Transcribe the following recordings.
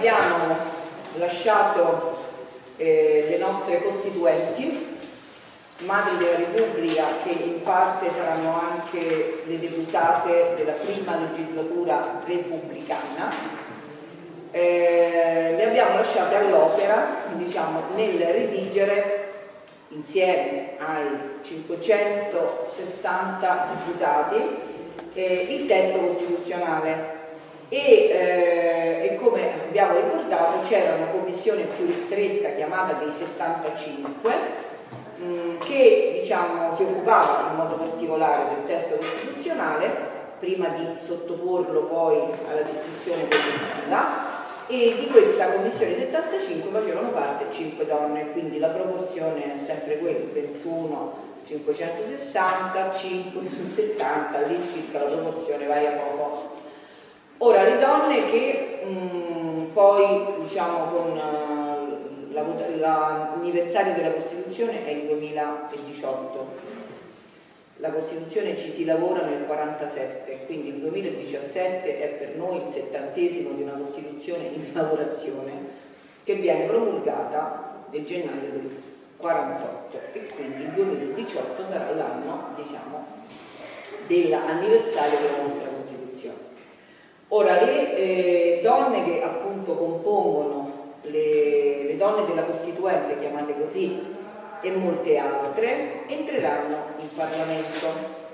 abbiamo lasciato le nostre costituenti, madri della Repubblica, che in parte saranno anche le deputate della prima legislatura repubblicana. Le abbiamo lasciate all'opera, diciamo, nel redigere insieme ai 560 deputati il testo costituzionale e come abbiamo ricordato c'era una commissione più ristretta chiamata dei 75 che, diciamo, si occupava in modo particolare del testo costituzionale prima di sottoporlo poi alla discussione collettiva. E di questa commissione 75 facevano parte 5 donne, quindi la proporzione è sempre quella, 21 su 560, 5 su 70, all'incirca la proporzione varia poco. Ora, le donne che poi, diciamo, con l'anniversario della Costituzione è il 2018. La Costituzione ci si lavora nel 47, quindi il 2017 è per noi il 70° di una Costituzione in lavorazione che viene promulgata nel gennaio del 48 e quindi il 2018 sarà l'anno, diciamo, dell'anniversario della nostra Costituzione. Ora, le donne che appunto compongono le donne della Costituente, chiamate così, e molte altre entreranno in Parlamento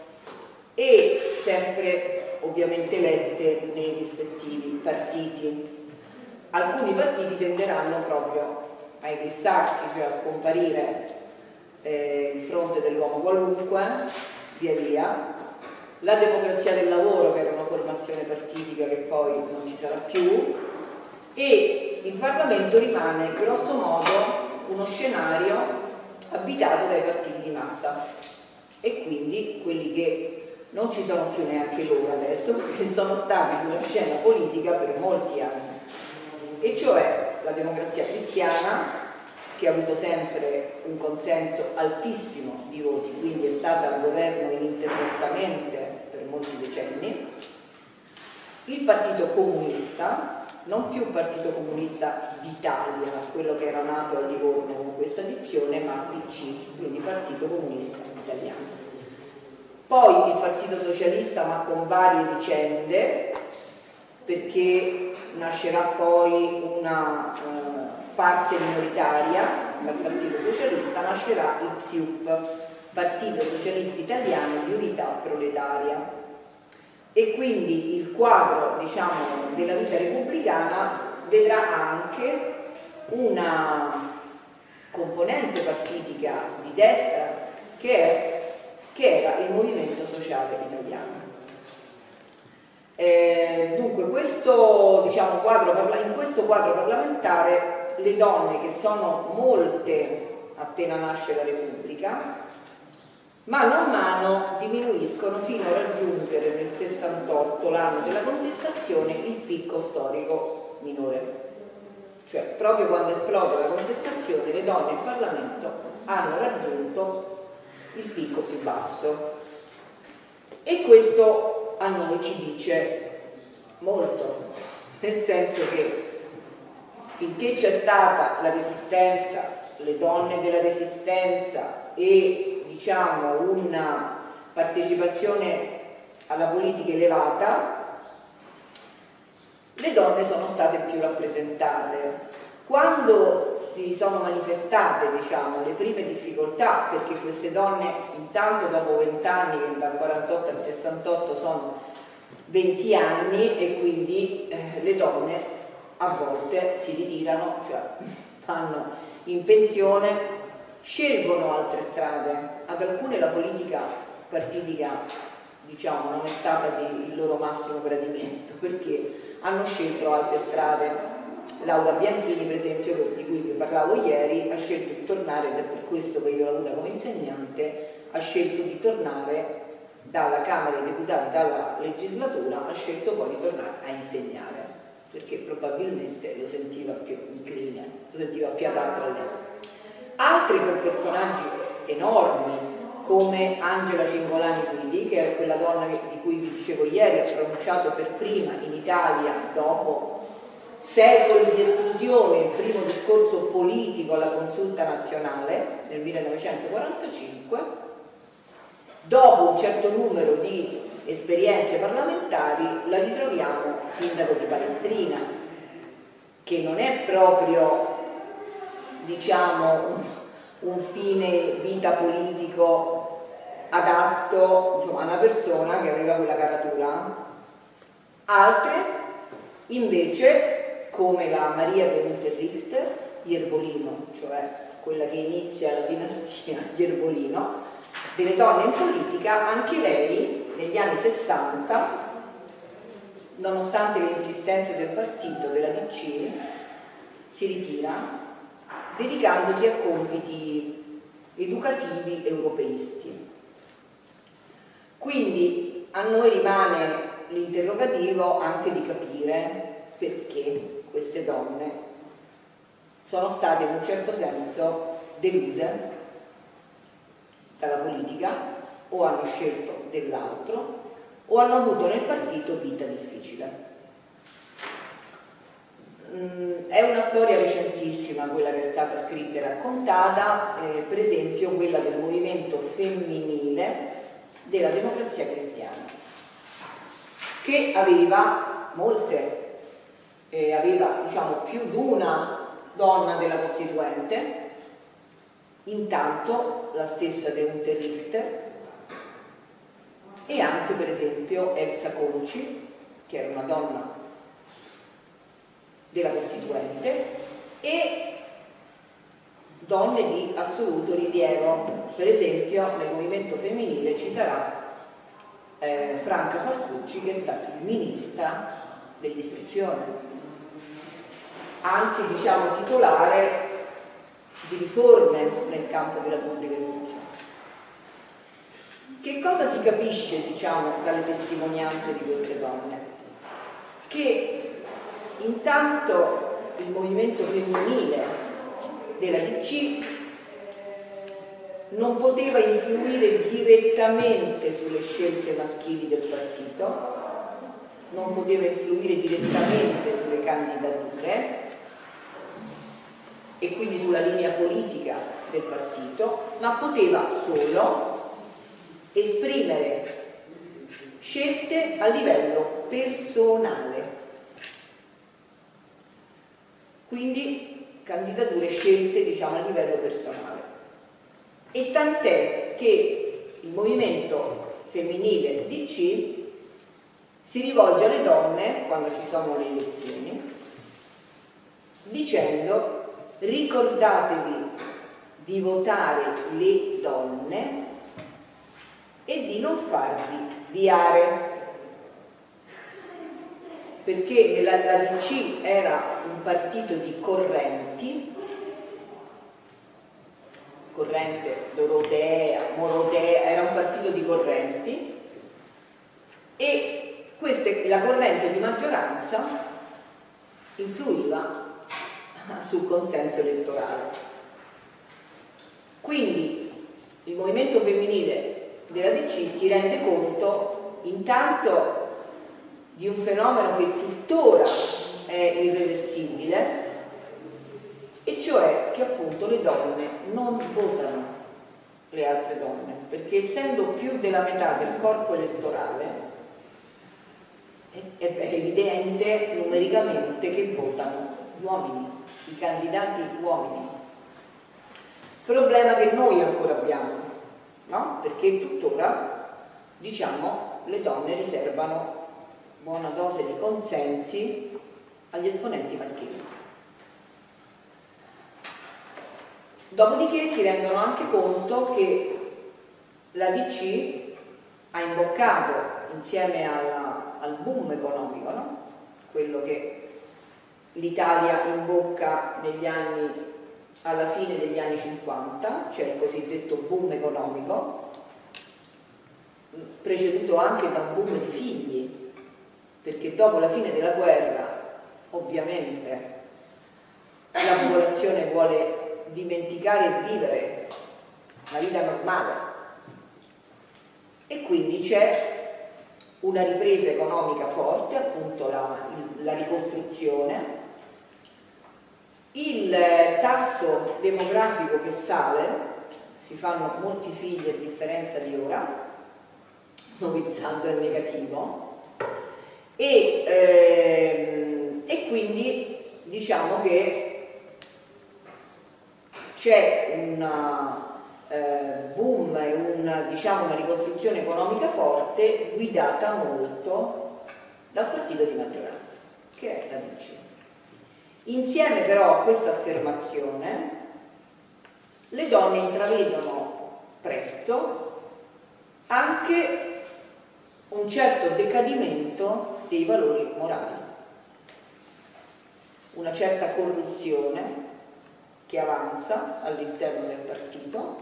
e sempre ovviamente elette nei rispettivi partiti. Alcuni partiti tenderanno proprio a eclissarsi, cioè a scomparire il fronte dell'uomo qualunque, via via. La Democrazia del Lavoro, che era una formazione partitica che poi non ci sarà più, e il Parlamento rimane grosso modo uno scenario abitato dai partiti di massa e quindi quelli che non ci sono più neanche loro adesso perché sono stati sulla scena politica per molti anni, e cioè la Democrazia Cristiana, che ha avuto sempre un consenso altissimo di voti, quindi è stata al governo ininterrottamente per molti decenni, il Partito Comunista, non più Partito Comunista d'Italia, quello che era nato a Livorno con questa edizione, ma PC, quindi Partito Comunista Italiano. Poi il Partito Socialista, ma con varie vicende, perché nascerà poi una parte minoritaria dal Partito Socialista, nascerà il PSIUP, Partito Socialista Italiano di Unità Proletaria. E quindi il quadro, diciamo, della vita repubblicana vedrà anche una componente partitica di destra che era il Movimento Sociale Italiano. Dunque questo, diciamo, in questo quadro parlamentare le donne, che sono molte appena nasce la Repubblica, mano a mano diminuiscono fino a raggiungere nel 68, l'anno della contestazione, il picco storico minore. Cioè, proprio quando esplode la contestazione, le donne in Parlamento hanno raggiunto il picco più basso. E questo a noi ci dice molto, nel senso che finché c'è stata la resistenza, le donne della resistenza e, diciamo, una partecipazione alla politica elevata, le donne sono state più rappresentate. Quando si sono manifestate, diciamo, le prime difficoltà, perché queste donne intanto dopo 20 anni, che dal 48 al 68 sono 20 anni, e quindi le donne a volte si ritirano, cioè vanno in pensione, scelgono altre strade. Ad alcune la politica partitica, diciamo, non è stata il loro massimo gradimento, perché hanno scelto altre strade. Laura Bianchini, per esempio, di cui vi parlavo ieri, ha scelto di tornare, ed è per questo che io l'ho avuta come insegnante, ha scelto di tornare dalla Camera dei Deputati, dalla legislatura, ha scelto poi di tornare a insegnare, perché probabilmente lo sentiva più incline, lo sentiva più adatto a lei. Altri con personaggi enormi, come Angela Cingolani Guidi, che è quella donna di cui vi dicevo ieri, ha pronunciato per prima in Italia, dopo secoli di esclusione, il primo discorso politico alla Consulta nazionale nel 1945, dopo un certo numero di esperienze parlamentari la ritroviamo sindaco di Palestrina, che non è proprio, diciamo, un fine vita politico adatto, insomma, a una persona che aveva quella caratura. Altre invece, come la Maria de Unterrichter, Iervolino, cioè quella che inizia la dinastia Iervolino, delle donne in politica, anche lei negli anni 60, nonostante le insistenze del partito, della DC, si ritira, dedicandosi a compiti educativi europeisti. Quindi a noi rimane l'interrogativo anche di capire perché queste donne sono state in un certo senso deluse dalla politica, o hanno scelto dell'altro, o hanno avuto nel partito vita difficile. È una storia recentissima quella che è stata scritta e raccontata, per esempio quella del movimento femminile della Democrazia Cristiana, che aveva aveva diciamo più di una donna della Costituente. Intanto la stessa De Unterrichter e anche per esempio Elsa Conci, che era una donna della Costituente, e donne di assoluto rilievo. Per esempio nel movimento femminile ci sarà Franca Falcucci, che è stata ministra dell'istruzione, anche diciamo titolare di riforme nel campo della pubblica istruzione. Che cosa si capisce, diciamo, dalle testimonianze di queste donne? Che intanto il movimento femminile della DC non poteva influire direttamente sulle scelte maschili del partito, non poteva influire direttamente sulle candidature e quindi sulla linea politica del partito, ma poteva solo esprimere scelte a livello personale, quindi candidature scelte diciamo a livello personale. E tant'è che il movimento femminile DC si rivolge alle donne quando ci sono le elezioni dicendo: ricordatevi di votare le donne e di non farvi sviare, perché la DC era un partito di correnti, corrente Dorotea, Morotea, era un partito di correnti, e la corrente di maggioranza influiva sul consenso elettorale. Quindi il movimento femminile della DC si rende conto intanto di un fenomeno che tuttora è irreversibile, e cioè che appunto le donne non votano le altre donne, perché essendo più della metà del corpo elettorale è evidente numericamente che votano gli uomini, i candidati uomini. Problema che noi ancora abbiamo, no? Perché tuttora, diciamo, le donne riservano buona dose di consensi agli esponenti maschili. Dopodiché si rendono anche conto che la DC ha imboccato, insieme al boom economico, no? Quello che l'Italia imbocca alla fine degli anni 50, cioè il cosiddetto boom economico, preceduto anche da un boom di figli, perché dopo la fine della guerra ovviamente la popolazione vuole dimenticare e vivere la vita normale, e quindi c'è una ripresa economica forte, appunto la ricostruzione, il tasso demografico che sale, si fanno molti figli a differenza di ora, novizzando è negativo, e quindi diciamo che c'è un boom e diciamo, una ricostruzione economica forte guidata molto dal partito di maggioranza, che è la DC. Insieme però a questa affermazione le donne intravedono presto anche un certo decadimento dei valori morali, una certa corruzione che avanza all'interno del partito,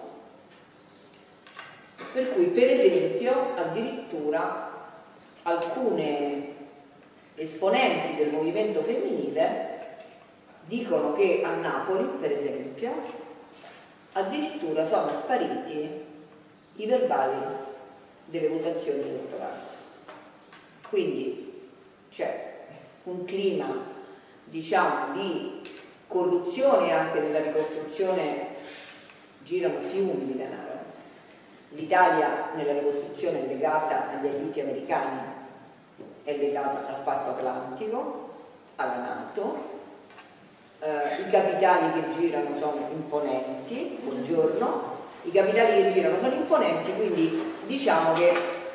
per cui per esempio addirittura alcune esponenti del movimento femminile dicono che a Napoli, per esempio, addirittura sono spariti i verbali delle votazioni elettorali. Quindi c'è un clima, diciamo, di corruzione anche nella ricostruzione, girano fiumi di denaro. L'Italia nella ricostruzione è legata agli aiuti americani, è legata al Patto Atlantico, alla NATO, i capitali che girano sono imponenti, buongiorno, i capitali che girano sono imponenti, quindi diciamo che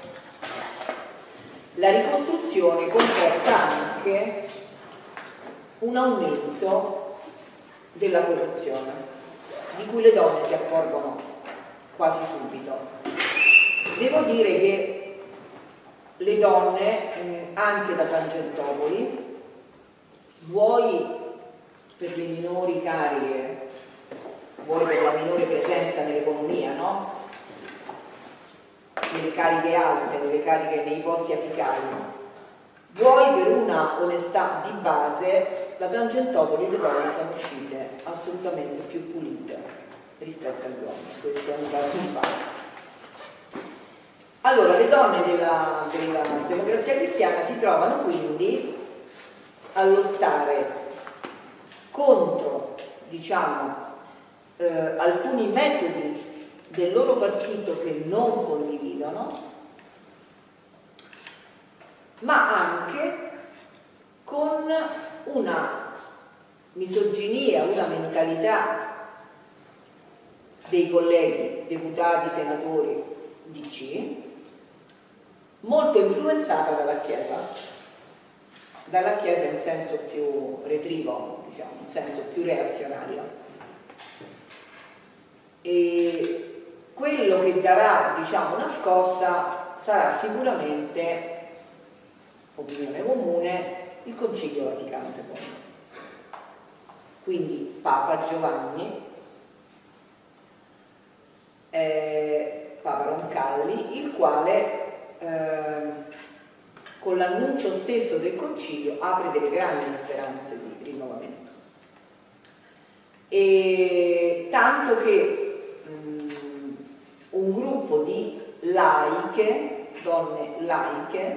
la ricostruzione comporta anche un aumento della corruzione, di cui le donne si accorgono quasi subito. Devo dire che le donne, anche da Tangentopoli, vuoi per le minori cariche, vuoi per la minore presenza nell'economia, no? Nelle cariche alte, nelle cariche nei posti apicali, vuoi per una onestà di base, da Tangentopoli le donne sono uscite assolutamente più pulite rispetto agli uomini, questo è un dato di fatto. Allora, le donne della Democrazia Cristiana si trovano quindi a lottare contro, diciamo, alcuni metodi del loro partito che non condividono, ma anche con una misoginia, una mentalità dei colleghi deputati, senatori DC, molto influenzata dalla Chiesa in senso più retrivo, diciamo, in senso più reazionario. E quello che darà, diciamo, una scossa sarà sicuramente, opinione comune, il Concilio Vaticano II. Quindi Papa Giovanni, Papa Roncalli, il quale con l'annuncio stesso del concilio apre delle grandi speranze di rinnovamento. E tanto che un gruppo di laiche, donne laiche,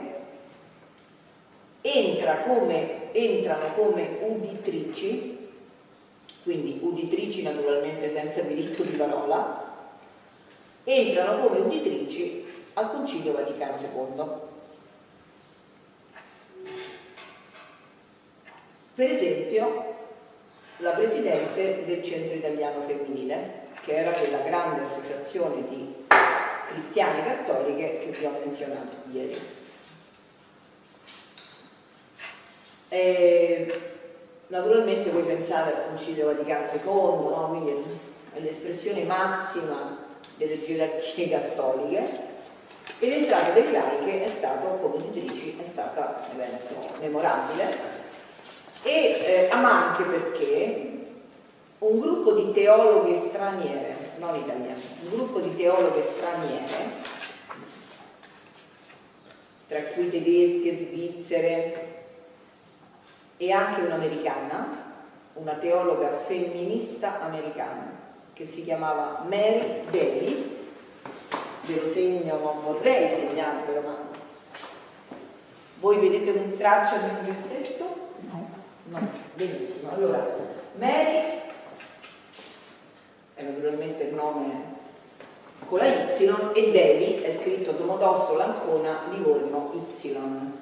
entrano come uditrici, quindi uditrici naturalmente senza diritto di parola, entrano come uditrici al Concilio Vaticano II. Per esempio, la presidente del Centro Italiano Femminile, che era quella grande associazione di cristiane cattoliche che vi ho menzionato ieri. Naturalmente voi pensate al Concilio Vaticano II, no? Quindi è l'espressione massima delle gerarchie cattoliche, e l'entrata delle laiche è stata, come uditrici, è stata un evento memorabile, ma anche perché un gruppo di teologhe straniere, non italiane, un gruppo di teologhe straniere, tra cui tedesche, svizzere e anche un'americana, una teologa femminista americana che si chiamava Mary Daly, ve lo segno, non vorrei segnarvelo, ma voi vedete un traccia di un versetto? No. No, benissimo. Allora, Mary è naturalmente il nome con la Y, e Devi è scritto Domodossola Ancona Livorno Y.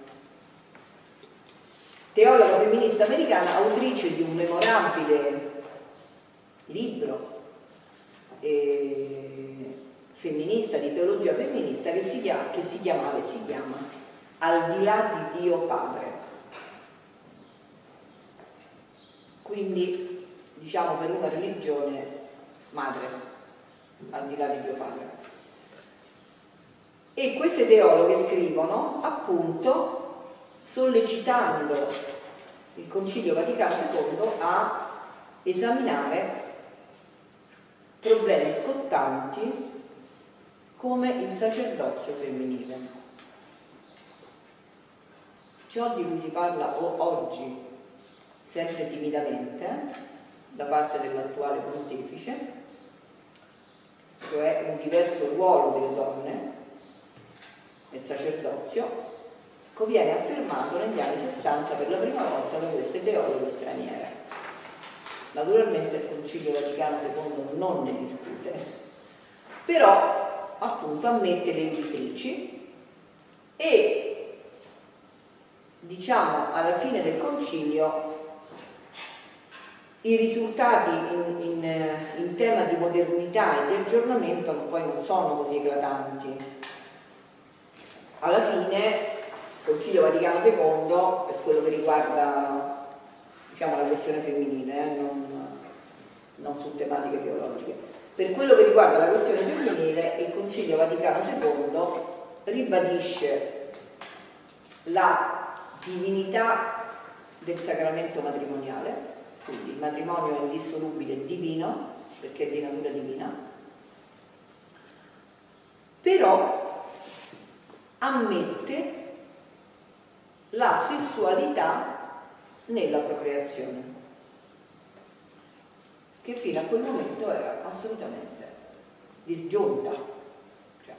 Teologa femminista americana, autrice di un memorabile libro femminista, di teologia femminista, che si chiama Al di là di Dio Padre. Quindi, diciamo, per una religione madre, al di là di Dio Padre. E queste teologhe scrivono, appunto, sollecitando il Concilio Vaticano II a esaminare problemi scottanti come il sacerdozio femminile. Ciò di cui si parla oggi, sempre timidamente, da parte dell'attuale pontefice, cioè un diverso ruolo delle donne nel sacerdozio, viene affermato negli anni 60 per la prima volta da queste teologhe straniere. Naturalmente il Concilio Vaticano II non ne discute, però appunto ammette le editrici e, diciamo, alla fine del concilio i risultati in tema di modernità e di aggiornamento poi non sono così eclatanti. Alla fine il Concilio Vaticano II, per quello che riguarda, diciamo, la questione femminile, non su tematiche teologiche, per quello che riguarda la questione femminile, il Concilio Vaticano II ribadisce la divinità del sacramento matrimoniale, quindi il matrimonio è indissolubile e divino, perché è di natura divina, però ammette la sessualità nella procreazione, che fino a quel momento era assolutamente disgiunta. Cioè,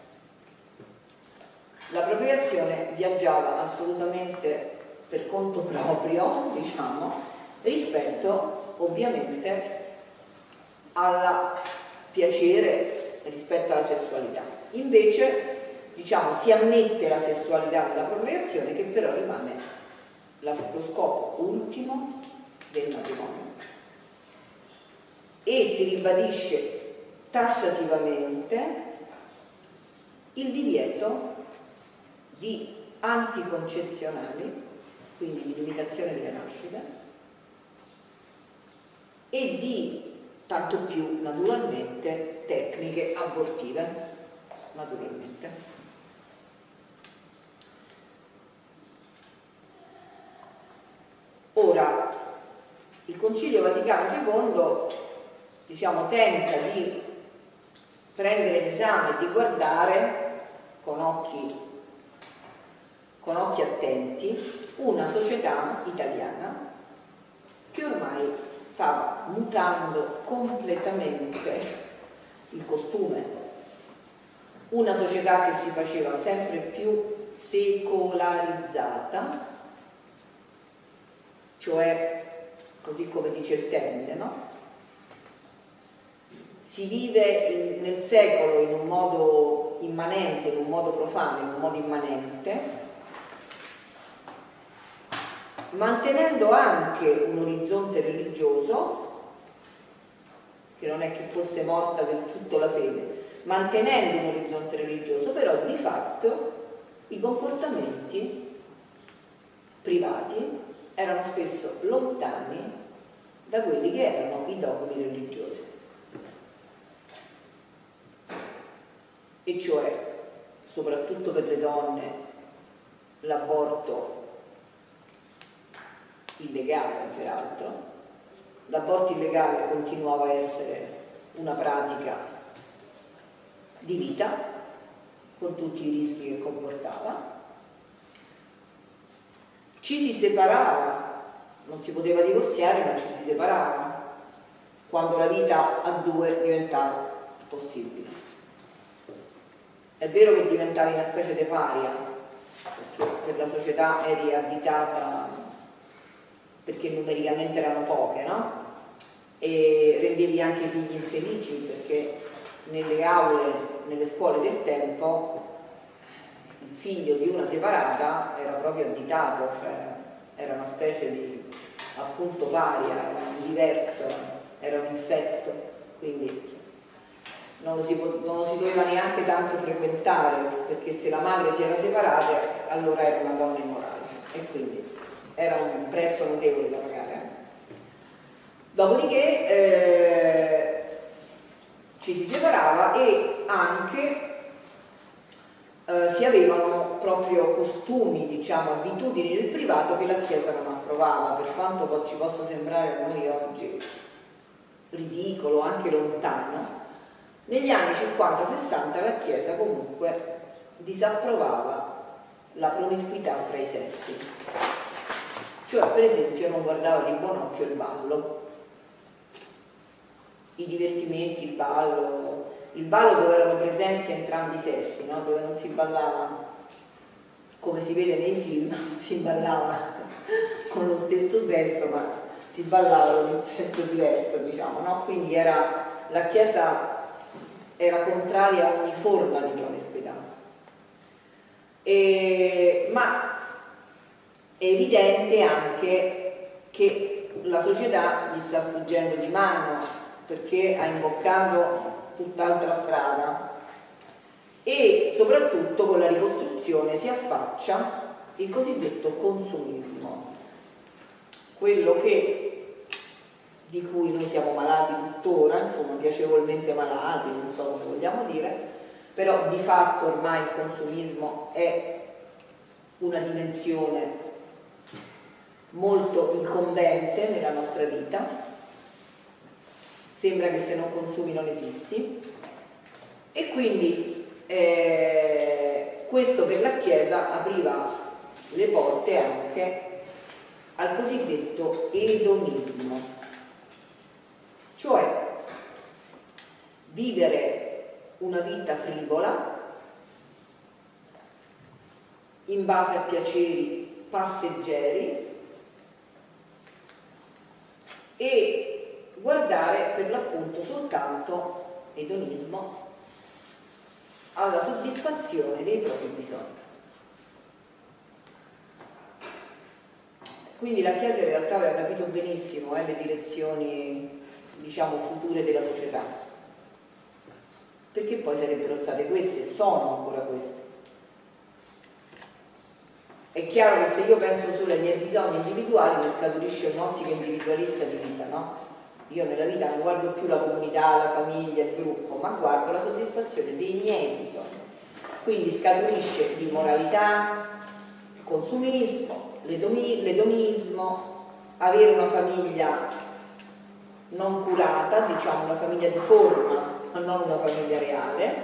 la procreazione viaggiava assolutamente per conto proprio, diciamo, rispetto ovviamente al piacere, rispetto alla sessualità. Invece, diciamo, si ammette la sessualità nella procreazione, che però rimane lo scopo ultimo del matrimonio, e si ribadisce tassativamente il divieto di anticoncezionali, quindi di limitazione delle nascite, e di tanto più naturalmente tecniche abortive, naturalmente. Ora, il Concilio Vaticano II, diciamo, tenta di prendere in esame e di guardare con occhi attenti una società italiana che ormai stava mutando completamente il costume, una società che si faceva sempre più secolarizzata, cioè, così come dice il termine, no? Si vive nel secolo in un modo immanente, in un modo profano, in un modo immanente, mantenendo anche un orizzonte religioso, che non è che fosse morta del tutto la fede, mantenendo un orizzonte religioso, però di fatto i comportamenti privati erano spesso lontani da quelli che erano i dogmi religiosi. E cioè, soprattutto per le donne, l'aborto illegale, peraltro. L'aborto illegale continuava a essere una pratica di vita, con tutti i rischi che comportava. Ci si separava, non si poteva divorziare, ma ci si separava quando la vita a due diventava possibile. È vero che diventavi una specie di paria, perché per la società eri additata perché numericamente erano poche, no? E rendevi anche i figli infelici, perché nelle aule, nelle scuole del tempo, il figlio di una separata era proprio additato, cioè era una specie di appunto paria, era un diverso, era un infetto, quindi non lo si doveva neanche tanto frequentare, perché se la madre si era separata allora era una donna immorale, e quindi era un prezzo notevole da pagare. Dopodiché ci si separava e anche si avevano proprio costumi, diciamo, abitudini del privato che la Chiesa non approvava, per quanto ci possa sembrare a noi oggi ridicolo, anche lontano. Negli anni 50-60 la Chiesa comunque disapprovava la promiscuità fra i sessi, cioè per esempio non guardava di buon occhio il ballo, i divertimenti, il ballo dove erano presenti entrambi i sessi, no? Dove non si ballava come si vede nei film, non si ballava con lo stesso sesso, ma si ballava con un sesso diverso, diciamo, no? Quindi la Chiesa era contraria a ogni forma di promiscuità. Ma è evidente anche che la società gli sta sfuggendo di mano, perché ha imboccato tutt'altra strada, e soprattutto con la ricostruzione si affaccia il cosiddetto consumismo, quello di cui noi siamo malati tuttora, insomma piacevolmente malati, non so come vogliamo dire, però di fatto ormai il consumismo è una dimensione molto incombente nella nostra vita. Sembra che se non consumi non esisti, e quindi questo per la Chiesa apriva le porte anche al cosiddetto edonismo, cioè vivere una vita frivola in base a piaceri passeggeri e guardare per l'appunto soltanto, edonismo, alla soddisfazione dei propri bisogni. Quindi la Chiesa in realtà aveva capito benissimo le direzioni, diciamo, future della società, perché poi sarebbero state queste, sono ancora queste. È chiaro che se io penso solo ai miei bisogni individuali mi scaturisce un'ottica individualista di vita, no? Io nella vita non guardo più la comunità, la famiglia, il gruppo, ma guardo la soddisfazione dei miei bisogni. Quindi scaturisce l'immoralità, il consumismo, l'edonismo, avere una famiglia non curata, diciamo una famiglia di forma, ma non una famiglia reale,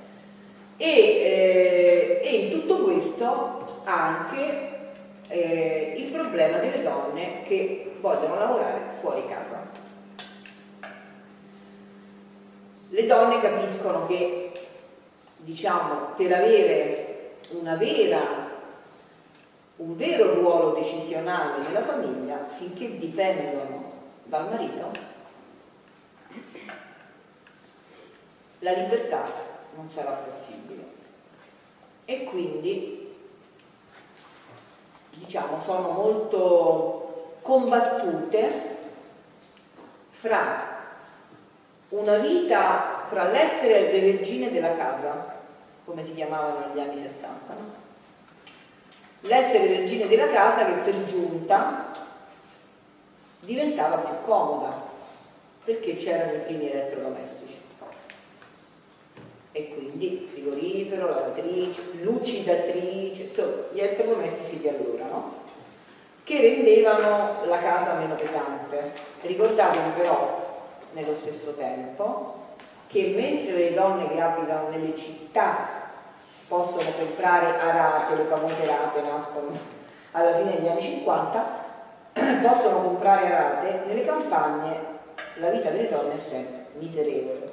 e in tutto questo anche il problema delle donne che vogliono lavorare fuori casa. Le donne capiscono che, diciamo, per avere un vero ruolo decisionale nella famiglia, finché dipendono dal marito, la libertà non sarà possibile. E quindi, diciamo, sono molto combattute fra una vita, fra l'essere le regine della casa, come si chiamavano negli anni 60, no? L'essere regine della casa che per giunta diventava più comoda, perché c'erano i primi elettrodomestici. E quindi frigorifero, lavatrice, lucidatrice, insomma, gli elettrodomestici di allora, no? Che rendevano la casa meno pesante. Ricordatevi però, nello stesso tempo, che mentre le donne che abitano nelle città possono comprare a rate, le famose rate nascono alla fine degli anni 50, possono comprare a rate, nelle campagne la vita delle donne è sempre miserevole.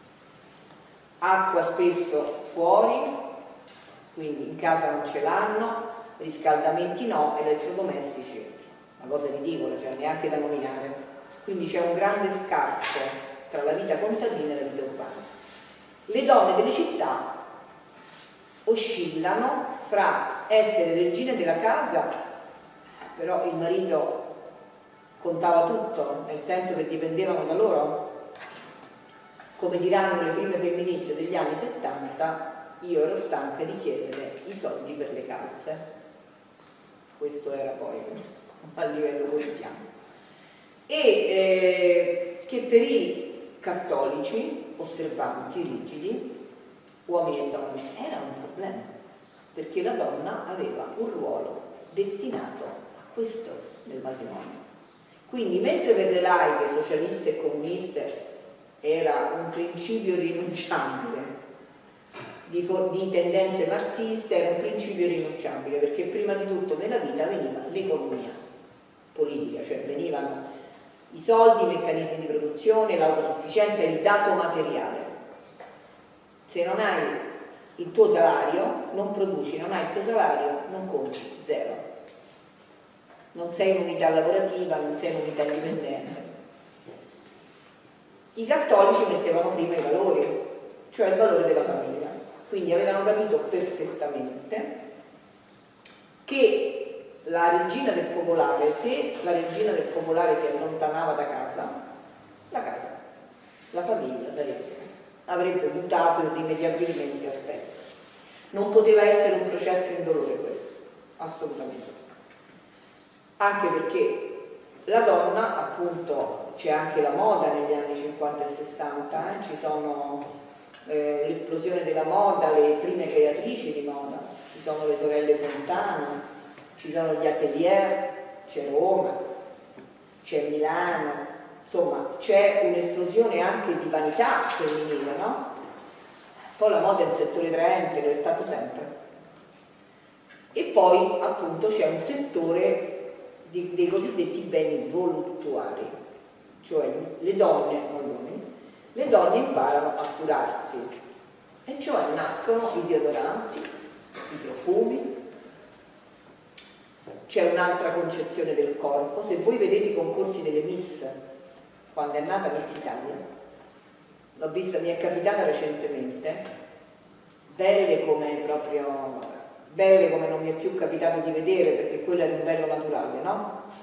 Acqua spesso fuori, quindi in casa non ce l'hanno, riscaldamenti no, elettrodomestici una cosa ridicola, cioè neanche da nominare. Quindi c'è un grande scarto tra la vita contadina e la vita urbana. Le donne delle città oscillano fra essere regine della casa, però il marito contava tutto, nel senso che dipendevano da loro. Come diranno le prime femministe degli anni 70, io ero stanca di chiedere i soldi per le calze. Questo era poi a livello quotidiano. E che per i cattolici osservanti, rigidi, uomini e donne, era un problema, perché la donna aveva un ruolo destinato a questo nel matrimonio. Quindi mentre per le laiche, socialiste e comuniste era un principio irrinunciabile di tendenze marxiste, era un principio irrinunciabile, perché prima di tutto nella vita veniva l'economia politica, cioè venivano i soldi, i meccanismi di produzione, l'autosufficienza, il dato materiale. Se non hai il tuo salario, non produci, non hai il tuo salario, non conti, zero. Non sei un'unità lavorativa, non sei un'unità indipendente. I cattolici mettevano prima i valori, cioè il valore della famiglia. Quindi avevano capito perfettamente che la regina del focolare, se la regina del focolare si allontanava da casa, la famiglia avrebbe mutato irrimediabilmente aspetto. Non poteva essere un processo indolore questo, assolutamente. Anche perché la donna, appunto, c'è anche la moda negli anni 50 e 60, ci sono l'esplosione della moda, le prime creatrici di moda, ci sono le sorelle Fontana, ci sono gli atelier, c'è Roma, c'è Milano, insomma c'è un'esplosione anche di vanità femminile, no? Poi la moda è il settore traente, lo è stato sempre. E poi appunto c'è un settore dei cosiddetti beni voluttuari, cioè le donne, non gli uomini, le donne imparano a curarsi, e cioè nascono i deodoranti, i profumi, c'è un'altra concezione del corpo. Se voi vedete i concorsi delle Miss, quando è nata Miss Italia, l'ho vista, mi è capitata recentemente, belle come non mi è più capitato di vedere, perché quello era un bello naturale, no?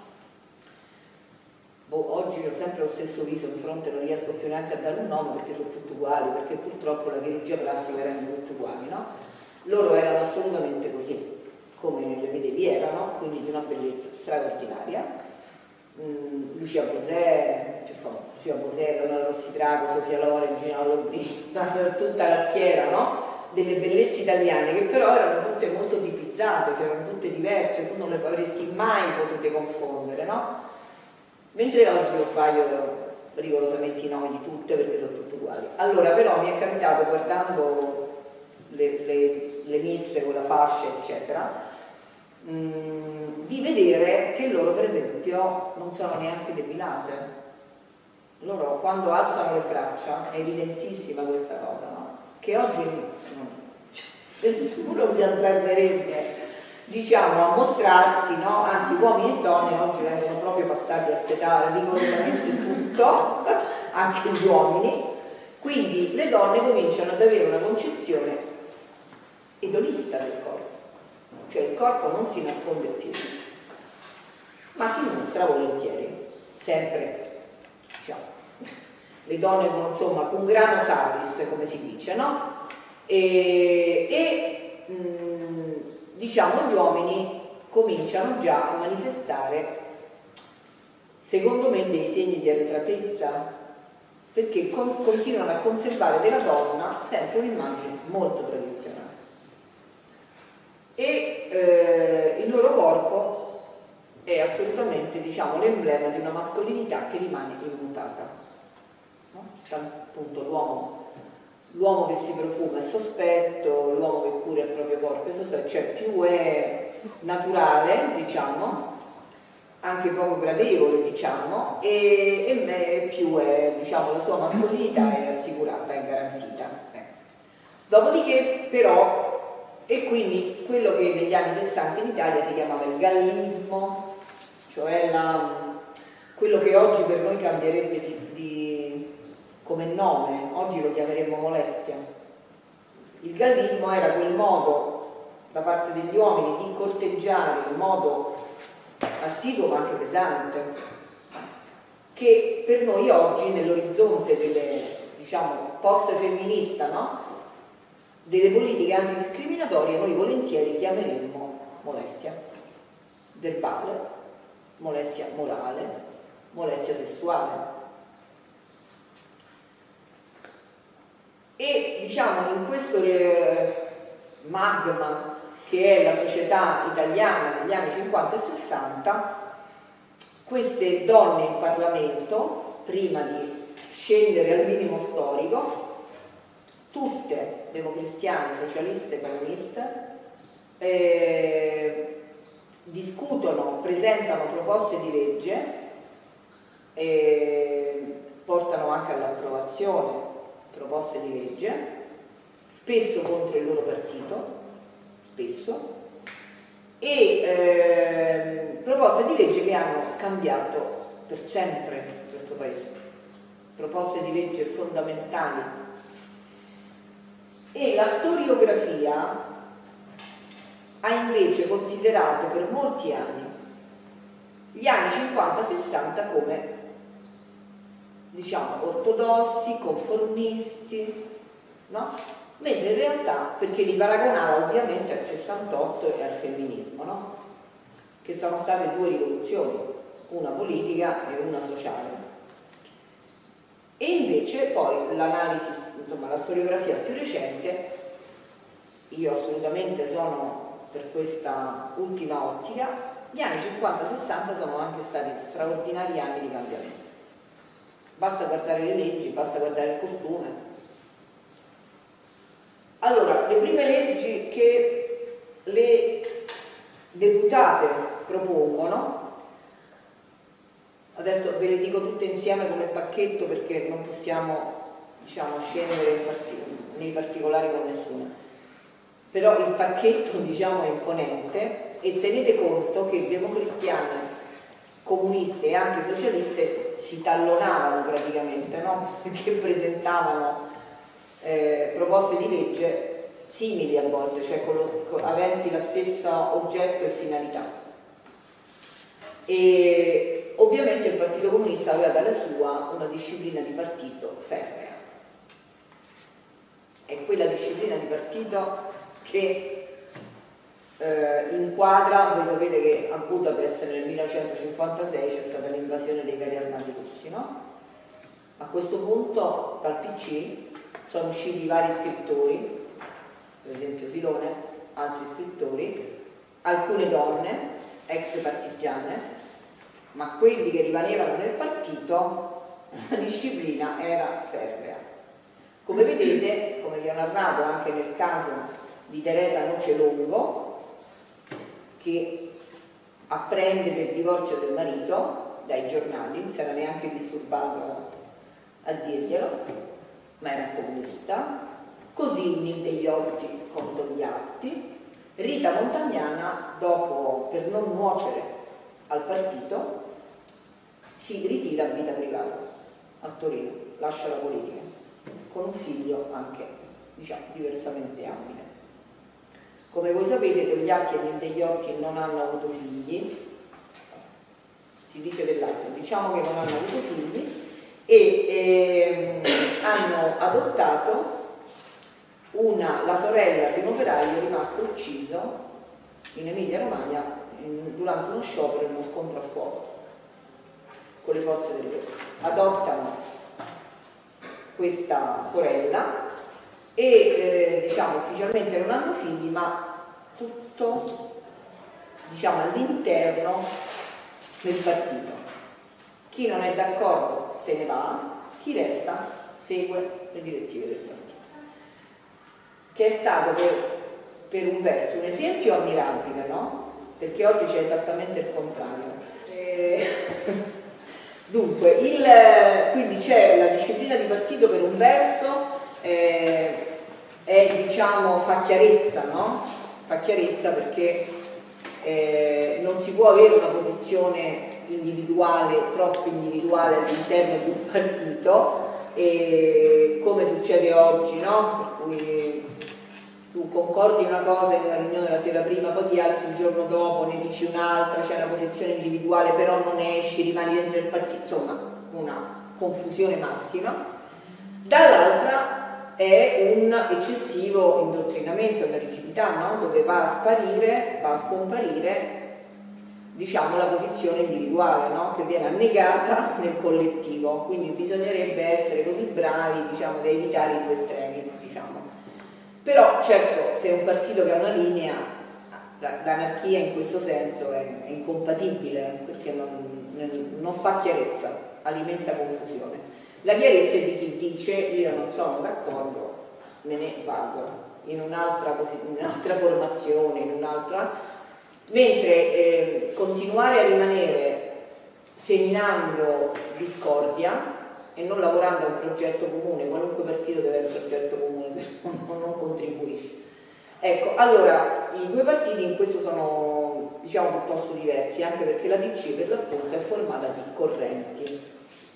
Oggi ho sempre lo stesso viso in fronte, non riesco più neanche a dare un nome perché sono tutti uguali, perché purtroppo la chirurgia plastica rende tutti uguali, no? Loro erano assolutamente così, come le vedevi erano, quindi di una bellezza straordinaria. Lucia Bosè, più famosa, Lucia Bosè, Leonora Rossi Drago, Sofia Loren, Gina Lollobrigida, tutta la schiera, no? Delle bellezze italiane, che però erano tutte molto tipizzate, cioè erano tutte diverse, tu non le avresti mai potute confondere, no? Mentre oggi io sbaglio rigorosamente i nomi di tutte perché sono tutte uguali. Allora però mi è capitato, guardando le misse con la fascia eccetera, di vedere che loro per esempio non sono neanche depilate. Loro quando alzano le braccia è evidentissima questa cosa, no? Che oggi nessuno si azzarderebbe, diciamo, a mostrarsi, no? Anzi, uomini e donne oggi vengono proprio passati a setare rigorosamente tutto, anche gli uomini. Quindi le donne cominciano ad avere una concezione edonista del corpo, cioè il corpo non si nasconde più, ma si mostra volentieri, sempre, diciamo, le donne, insomma, cum grano salis, come si dice, no? Diciamo, gli uomini cominciano già a manifestare, secondo me, dei segni di arretratezza, perché continuano a conservare della donna sempre un'immagine molto tradizionale. E il loro corpo è assolutamente, diciamo, l'emblema di una mascolinità che rimane immutata, no? Appunto l'uomo che si profuma è sospetto, l'uomo che cura il proprio corpo è sospetto, cioè più è naturale, diciamo, anche poco gradevole, diciamo, e più è, diciamo, la sua mascolinità è assicurata, è garantita. Dopodiché però, e quindi quello che negli anni 60 in Italia si chiamava il gallismo, cioè quello che oggi per noi cambierebbe come nome, oggi lo chiameremmo molestia. Il gallismo era quel modo da parte degli uomini di corteggiare in modo assiduo ma anche pesante, che per noi oggi nell'orizzonte delle, diciamo, post-femminista, no? Delle politiche antidiscriminatorie noi volentieri chiameremmo molestia verbale, molestia morale, molestia sessuale. E diciamo in questo magma che è la società italiana negli anni 50 e 60, queste donne in Parlamento, prima di scendere al minimo storico, tutte democristiane, socialiste, comuniste, discutono, presentano proposte di legge, portano anche all'approvazione proposte di legge, spesso contro il loro partito, spesso, e proposte di legge che hanno cambiato per sempre questo paese, proposte di legge fondamentali. E la storiografia ha invece considerato per molti anni gli anni 50-60 come, diciamo, ortodossi, conformisti, no? Mentre in realtà, perché li paragonava ovviamente al 68 e al femminismo, no? Che sono state due rivoluzioni, una politica e una sociale. E invece poi l'analisi, insomma la storiografia più recente, io assolutamente sono per questa ultima ottica, gli anni 50-60 sono anche stati straordinari anni di cambiamento. Basta guardare le leggi, basta guardare il costume. Allora, le prime leggi che le deputate propongono, adesso ve le dico tutte insieme come pacchetto perché non possiamo, diciamo, scendere nei particolari con nessuno, però il pacchetto, diciamo, è imponente e tenete conto che democristiane, comuniste e anche socialiste si tallonavano praticamente, no? Perché presentavano proposte di legge simili a volte, cioè aventi la stessa oggetto e finalità. E ovviamente il Partito Comunista aveva dalla sua una disciplina di partito ferrea. È quella disciplina di partito che inquadra, voi sapete che a Budapest nel 1956 c'è stata l'invasione dei carri armati russi, no? A questo punto dal PC sono usciti vari scrittori, per esempio Filone, altri scrittori, alcune donne, ex partigiane, ma quelli che rimanevano nel partito, la disciplina era ferrea. Come vedete, come vi ho narrato anche nel caso di Teresa Nocelongo, che apprende del divorzio del marito dai giornali, non si era neanche disturbato a dirglielo, ma era comunista, così Nil Degliotti con Togliatti, Rita Montagnana, dopo, per non nuocere al partito, si ritira a vita privata a Torino, lascia la politica, con un figlio anche, diciamo, diversamente abile. Come voi sapete, Togliatti e Nil Degliotti non hanno avuto figli, si dice dell'altro, diciamo che non hanno avuto figli, e hanno adottato la sorella di un operaio rimasto ucciso in Emilia Romagna durante uno sciopero in uno scontro a fuoco con le forze dell'ordine. Adottano questa sorella e diciamo ufficialmente non hanno figli, ma tutto, diciamo, all'interno del partito. Chi non è d'accordo se ne va, chi resta segue le direttive del partito, che è stato per un verso un esempio ammirabile, no? Perché oggi c'è esattamente il contrario. Dunque, quindi c'è la disciplina di partito per un verso, diciamo, fa chiarezza, no? Fa chiarezza perché non si può avere una posizione individuale, troppo individuale all'interno di un partito, e come succede oggi, no? Per cui tu concordi una cosa in una riunione la sera prima, poi ti alzi il giorno dopo, ne dici un'altra, c'è una posizione individuale, però non esci, rimani dentro il partito, insomma, una confusione massima. Dall'altra è un eccessivo indottrinamento, una rigidità, no? Dove va a sparire, va a scomparire, diciamo, la posizione individuale, no? Che viene annegata nel collettivo, quindi bisognerebbe essere così bravi, diciamo, da evitare i due estremi, diciamo. Però certo, se è un partito che ha una linea, l'anarchia in questo senso è incompatibile, perché non fa chiarezza, alimenta confusione. La chiarezza è di chi dice io non sono d'accordo, me ne vado in un'altra formazione, in un'altra. Mentre continuare a rimanere seminando discordia e non lavorando a un progetto comune, qualunque partito deve avere un progetto comune, se non contribuisce. Ecco, allora i due partiti in questo sono, diciamo, piuttosto diversi, anche perché la DC per l'appunto è formata di correnti.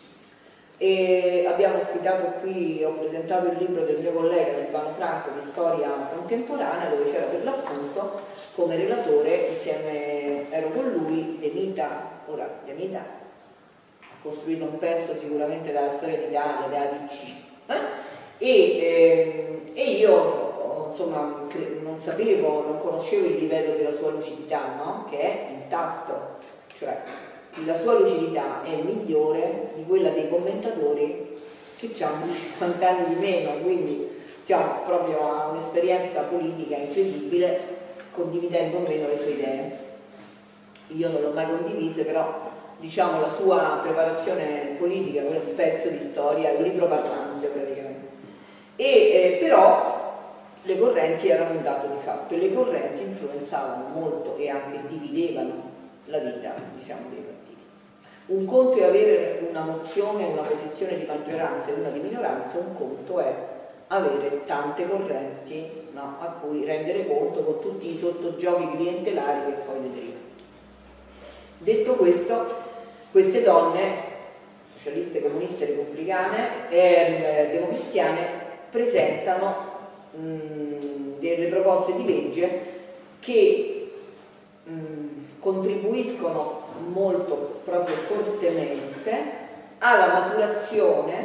E abbiamo ospitato qui, ho presentato il libro del mio collega Silvano Franco di storia contemporanea, dove c'era per l'appunto come relatore, insieme ero con lui, De Mita. Ora De Mita ha costruito un pezzo sicuramente dalla storia d'Italia, da ADC, e io insomma non sapevo, non conoscevo il livello della sua lucidità, no? Che è intatto, cioè la sua lucidità è migliore di quella dei commentatori che hanno 50 anni di meno, quindi diciamo, proprio ha un'esperienza politica incredibile, condividendo o meno le sue idee. Io non l'ho mai condivise, però diciamo la sua preparazione politica, quello è un pezzo di storia, è un libro parlante praticamente. Però le correnti erano un dato di fatto, e le correnti influenzavano molto e anche dividevano la vita, diciamo, dei partiti. Un conto è avere una mozione, una posizione di maggioranza e una di minoranza, un conto è avere tante correnti, no, a cui rendere conto con tutti i sottogiochi clientelari che poi ne derivano. Detto questo, queste donne, socialiste, comuniste, repubblicane e democristiane, presentano delle proposte di legge che contribuiscono molto, proprio fortemente, alla maturazione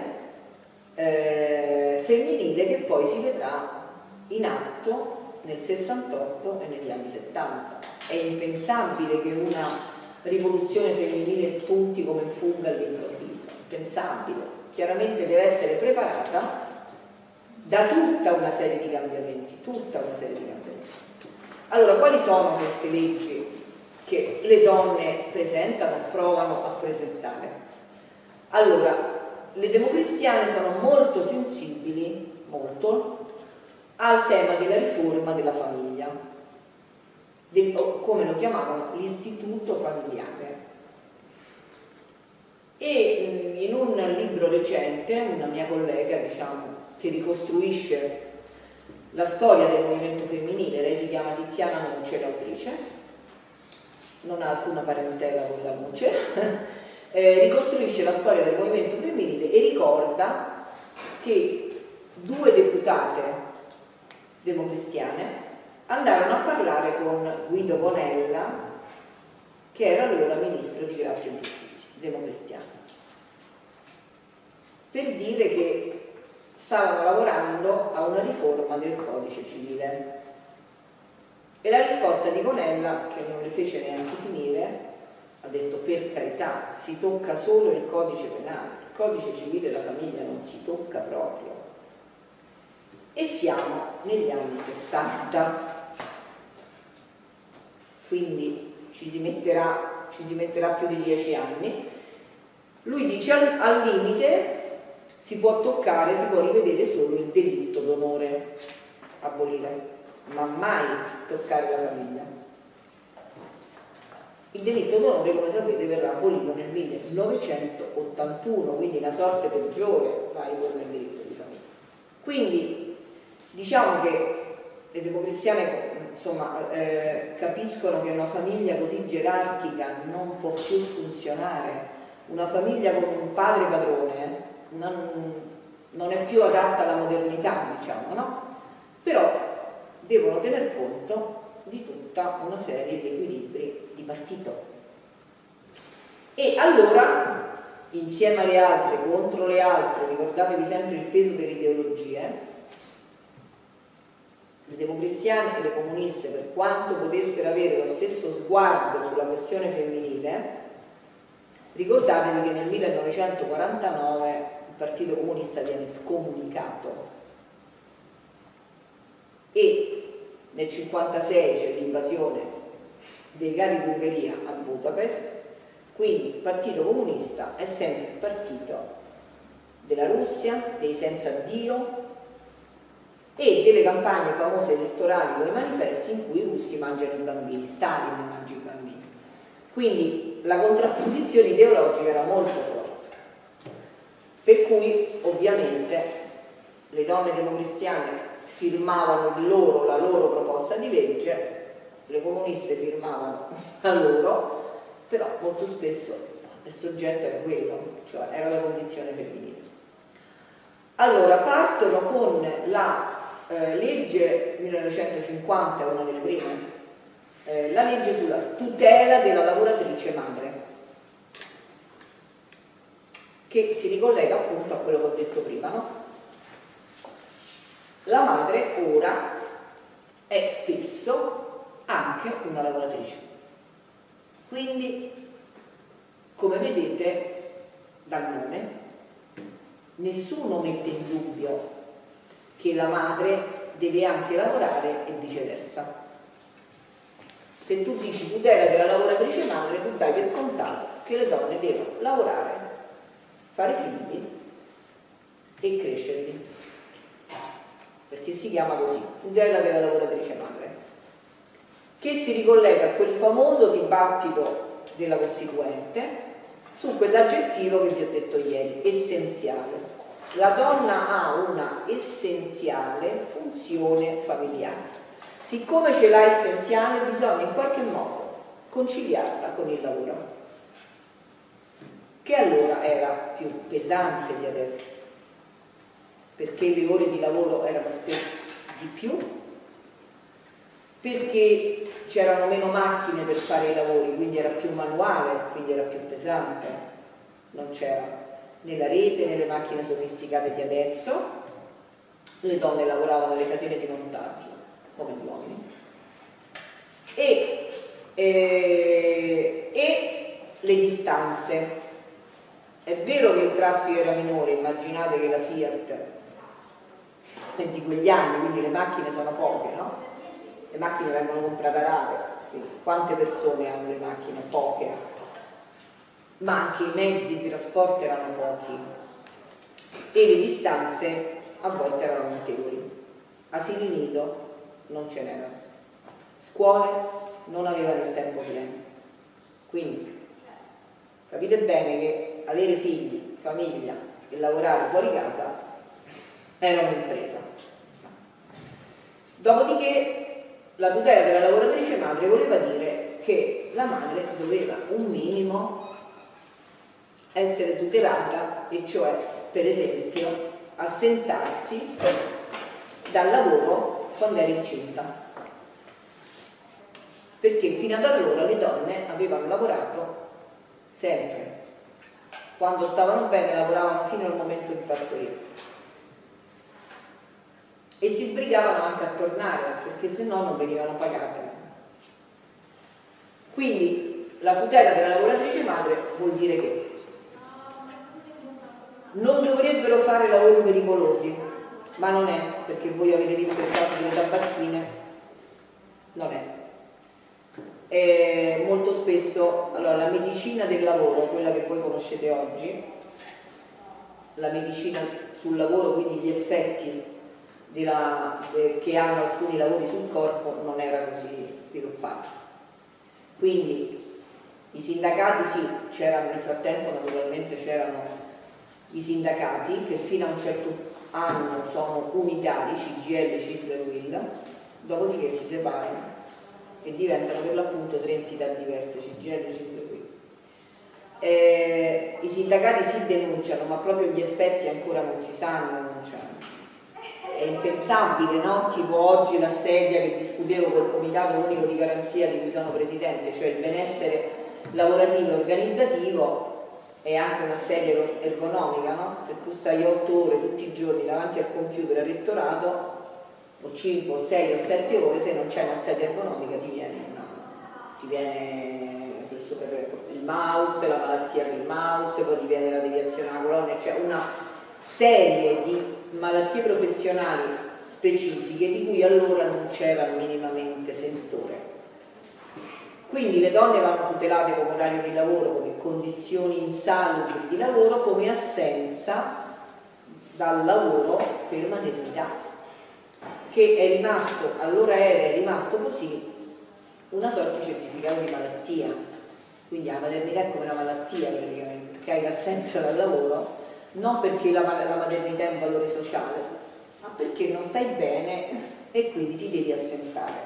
femminile che poi si vedrà in atto nel 68 e negli anni 70. È impensabile che una rivoluzione femminile spunti come in fuga all'improvviso, impensabile. Chiaramente deve essere preparata da tutta una serie di cambiamenti, Allora, quali sono queste leggi che le donne presentano, provano a presentare? Allora, le democristiane sono molto sensibili, al tema della riforma della famiglia, come lo chiamavano, l'istituto familiare. E in un libro recente, una mia collega, diciamo, che ricostruisce la storia del movimento femminile, lei si chiama Tiziana Noce, l'autrice, non ha alcuna parentela con la Noce, ricostruisce la storia del movimento femminile e ricorda che 2 deputate democristiane andarono a parlare con Guido Bonella, che era allora ministro di Grazia e Giustizia, democristiano, per dire che stavano lavorando a una riforma del codice civile. E la risposta di Bonella, che non le fece neanche finire, ha detto: per carità, si tocca solo il codice penale, il codice civile della famiglia non si tocca proprio. E siamo negli anni 60, quindi ci si metterà più di 10 anni. Lui dice al limite si può toccare, si può rivedere solo il delitto d'onore, abolire, ma mai toccare la famiglia. Il delitto d'onore, come sapete, verrà abolito nel 1981, quindi la sorte peggiore va a riporre il diritto di famiglia. Quindi diciamo che le democristiane insomma, capiscono che una famiglia così gerarchica non può più funzionare. Una famiglia con un padre padrone non è più adatta alla modernità, diciamo, no? Però devono tener conto di tutta una serie di equilibri di partito. E allora, insieme alle altre, contro le altre, ricordatevi sempre il peso delle ideologie, le democristiane e le comuniste, per quanto potessero avere lo stesso sguardo sulla questione femminile, ricordatevi che nel 1949 il Partito Comunista viene scomunicato e nel 1956 c'è l'invasione dei cari d'Ungheria a Budapest, quindi il Partito Comunista è sempre il partito della Russia, dei senza Dio e delle campagne famose elettorali o i manifesti in cui i russi mangiano i bambini, Stalin mangia i bambini. Quindi la contrapposizione ideologica era molto forte, per cui ovviamente le donne democristiane firmavano la loro proposta di legge, le comuniste firmavano la loro, però molto spesso il soggetto era quello, cioè era la condizione femminile. Allora partono con la legge 1950, una delle prime, la legge sulla tutela della lavoratrice madre, che si ricollega appunto a quello che ho detto prima, no? La madre ora è spesso anche una lavoratrice, quindi come vedete dal nome nessuno mette in dubbio che la madre deve anche lavorare e viceversa. Se tu dici tutela della lavoratrice madre, tu dai per scontato che le donne devono lavorare, fare figli e crescerli, perché si chiama così, tutela della lavoratrice madre, che si ricollega a quel famoso dibattito della Costituente su quell'aggettivo che vi ho detto ieri, essenziale. La donna ha una essenziale funzione familiare. Siccome ce l'ha essenziale, bisogna in qualche modo conciliarla con il lavoro, che allora era più pesante di adesso, perché le ore di lavoro erano spesso di più, perché c'erano meno macchine per fare i lavori, quindi era più manuale, quindi era più pesante, non c'era né la rete né le macchine sofisticate di adesso, le donne lavoravano alle catene di montaggio come gli uomini e le distanze. È vero che il traffico era minore, immaginate che la Fiat è di quegli anni, quindi le macchine sono poche, no? Le macchine vengono comprate a rate, quindi quante persone hanno le macchine? Poche. Ma anche i mezzi di trasporto erano pochi e le distanze a volte erano notevoli. Asili nido non ce n'erano, scuole non avevano il tempo pieno, quindi capite bene che avere figli, famiglia e lavorare fuori casa era un'impresa. Dopodiché la tutela della lavoratrice madre voleva dire che la madre doveva un minimo essere tutelata, e cioè per esempio assentarsi dal lavoro quando era incinta, perché fino ad allora le donne avevano lavorato sempre, quando stavano bene lavoravano fino al momento di partorire e si sbrigavano anche a tornare, perché se no non venivano pagate. Quindi la tutela della lavoratrice madre vuol dire che non dovrebbero fare lavori pericolosi, ma non è, perché voi avete visto il caso delle tabacchine, non è. E molto spesso, allora, la medicina del lavoro, quella che voi conoscete oggi, la medicina sul lavoro, quindi gli effetti che hanno alcuni lavori sul corpo, non era così sviluppata. Quindi i sindacati sì, c'erano nel frattempo, naturalmente c'erano i sindacati che fino a un certo anno sono unitari, CGIL, CISL e UIL, dopodiché si separano e diventano per l'appunto 3 entità diverse, CGIL e CSPI. I sindacati si denunciano, ma proprio gli effetti ancora non si sanno, cioè, è impensabile, no? Tipo oggi l'assedia che discutevo col Comitato Unico di Garanzia di cui sono presidente, cioè il benessere lavorativo e organizzativo, è anche una sedia ergonomica, no? Se tu stai 8 ore tutti i giorni davanti al computer a rettorato, o 5 o 6 o 7 ore, se non c'è una sedia ergonomica ti viene questo per il mouse, la malattia del mouse, poi ti viene la deviazione alla colonna, cioè una serie di malattie professionali specifiche di cui allora non c'era minimamente sentore. Quindi le donne vanno tutelate come orario di lavoro, come condizioni insalubri di lavoro, come assenza dal lavoro per maternità, che è rimasto, allora è rimasto così, una sorta di certificato di malattia. Quindi la maternità è come una malattia praticamente, perché hai l'assenza dal lavoro, non perché la maternità è un valore sociale, ma perché non stai bene e quindi ti devi assentare.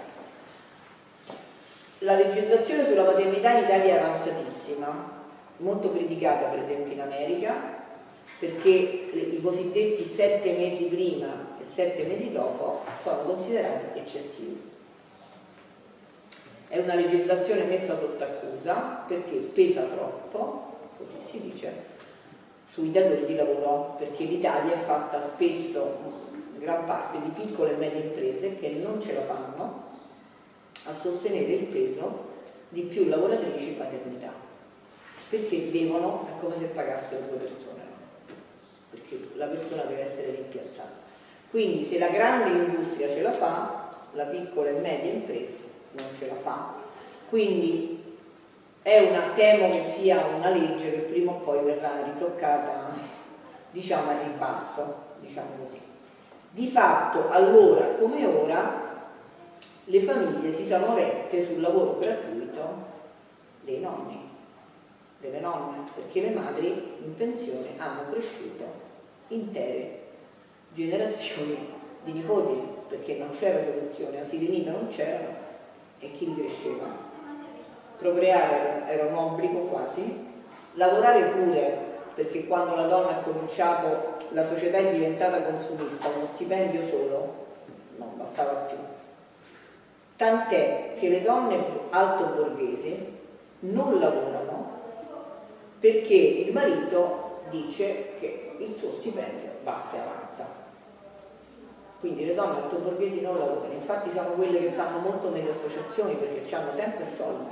La legislazione sulla maternità in Italia è avanzatissima, molto criticata per esempio in America, perché i cosiddetti 7 mesi prima e 7 mesi dopo sono considerati eccessivi. È una legislazione messa sotto accusa perché pesa troppo, così si dice, sui datori di lavoro, perché l'Italia è fatta spesso, in gran parte, di piccole e medie imprese che non ce la fanno a sostenere il peso di più lavoratrici in maternità, perché devono, è come se pagassero 2 persone, no? Perché la persona deve essere rimpiazzata. Quindi se la grande industria ce la fa, la piccola e media impresa non ce la fa. Quindi temo che sia una legge che prima o poi verrà ritoccata, diciamo, a ribasso, diciamo così. Di fatto, allora come ora, le famiglie si sono rette sul lavoro gratuito dei nonni, delle nonne, perché le madri in pensione hanno cresciuto intere generazioni di nipoti, perché non c'era soluzione, asili nido non c'erano e chi li cresceva? Procreare era un obbligo quasi, lavorare pure, perché quando la donna ha cominciato, la società è diventata consumista, uno stipendio solo non bastava più. Tant'è che le donne altoborghesi non lavorano perché il marito dice che il suo stipendio basta e avanza. Quindi le donne altoborghesi non lavorano, infatti sono quelle che stanno molto nelle associazioni perché hanno tempo e soldi.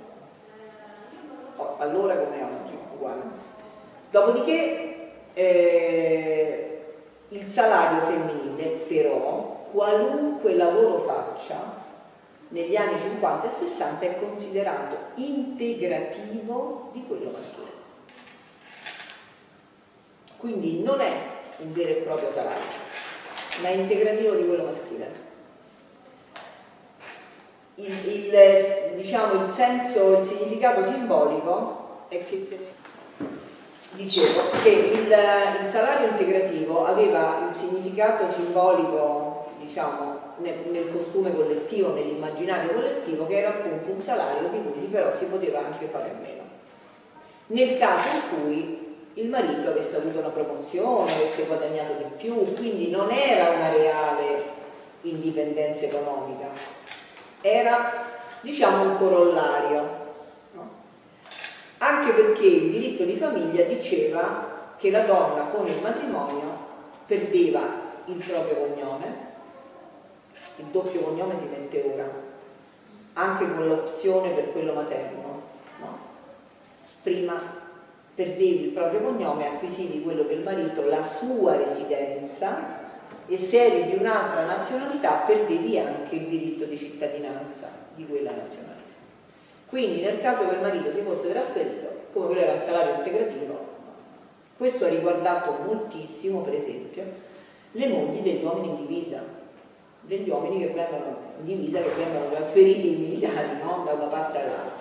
Allora come oggi, uguale. Dopodiché il salario femminile però, qualunque lavoro faccia, negli anni 50 e 60 è considerato integrativo di quello maschile. Quindi non è un vero e proprio salario, ma è integrativo di quello maschile. Diciamo, il senso, il significato simbolico è che dicevo che il salario integrativo aveva il significato simbolico, diciamo, nel costume collettivo, nell'immaginario collettivo, che era appunto un salario di cui però si poteva anche fare a meno. Nel caso in cui il marito avesse avuto una promozione, avesse guadagnato di più, quindi non era una reale indipendenza economica, era, diciamo, un corollario, no? Anche perché il diritto di famiglia diceva che la donna con il matrimonio perdeva il proprio cognome, il doppio cognome si mette ora, anche con l'opzione per quello materno, no? Prima perdevi il proprio cognome, acquisivi quello del marito, la sua residenza, e se eri di un'altra nazionalità perdevi anche il diritto di cittadinanza di quella nazionalità. Quindi nel caso che il marito si fosse trasferito, come quello era un salario integrativo, questo ha riguardato moltissimo, per esempio, le mogli degli uomini in divisa, degli uomini che vengono in divisa, che vengono trasferiti in militari, no? Da una parte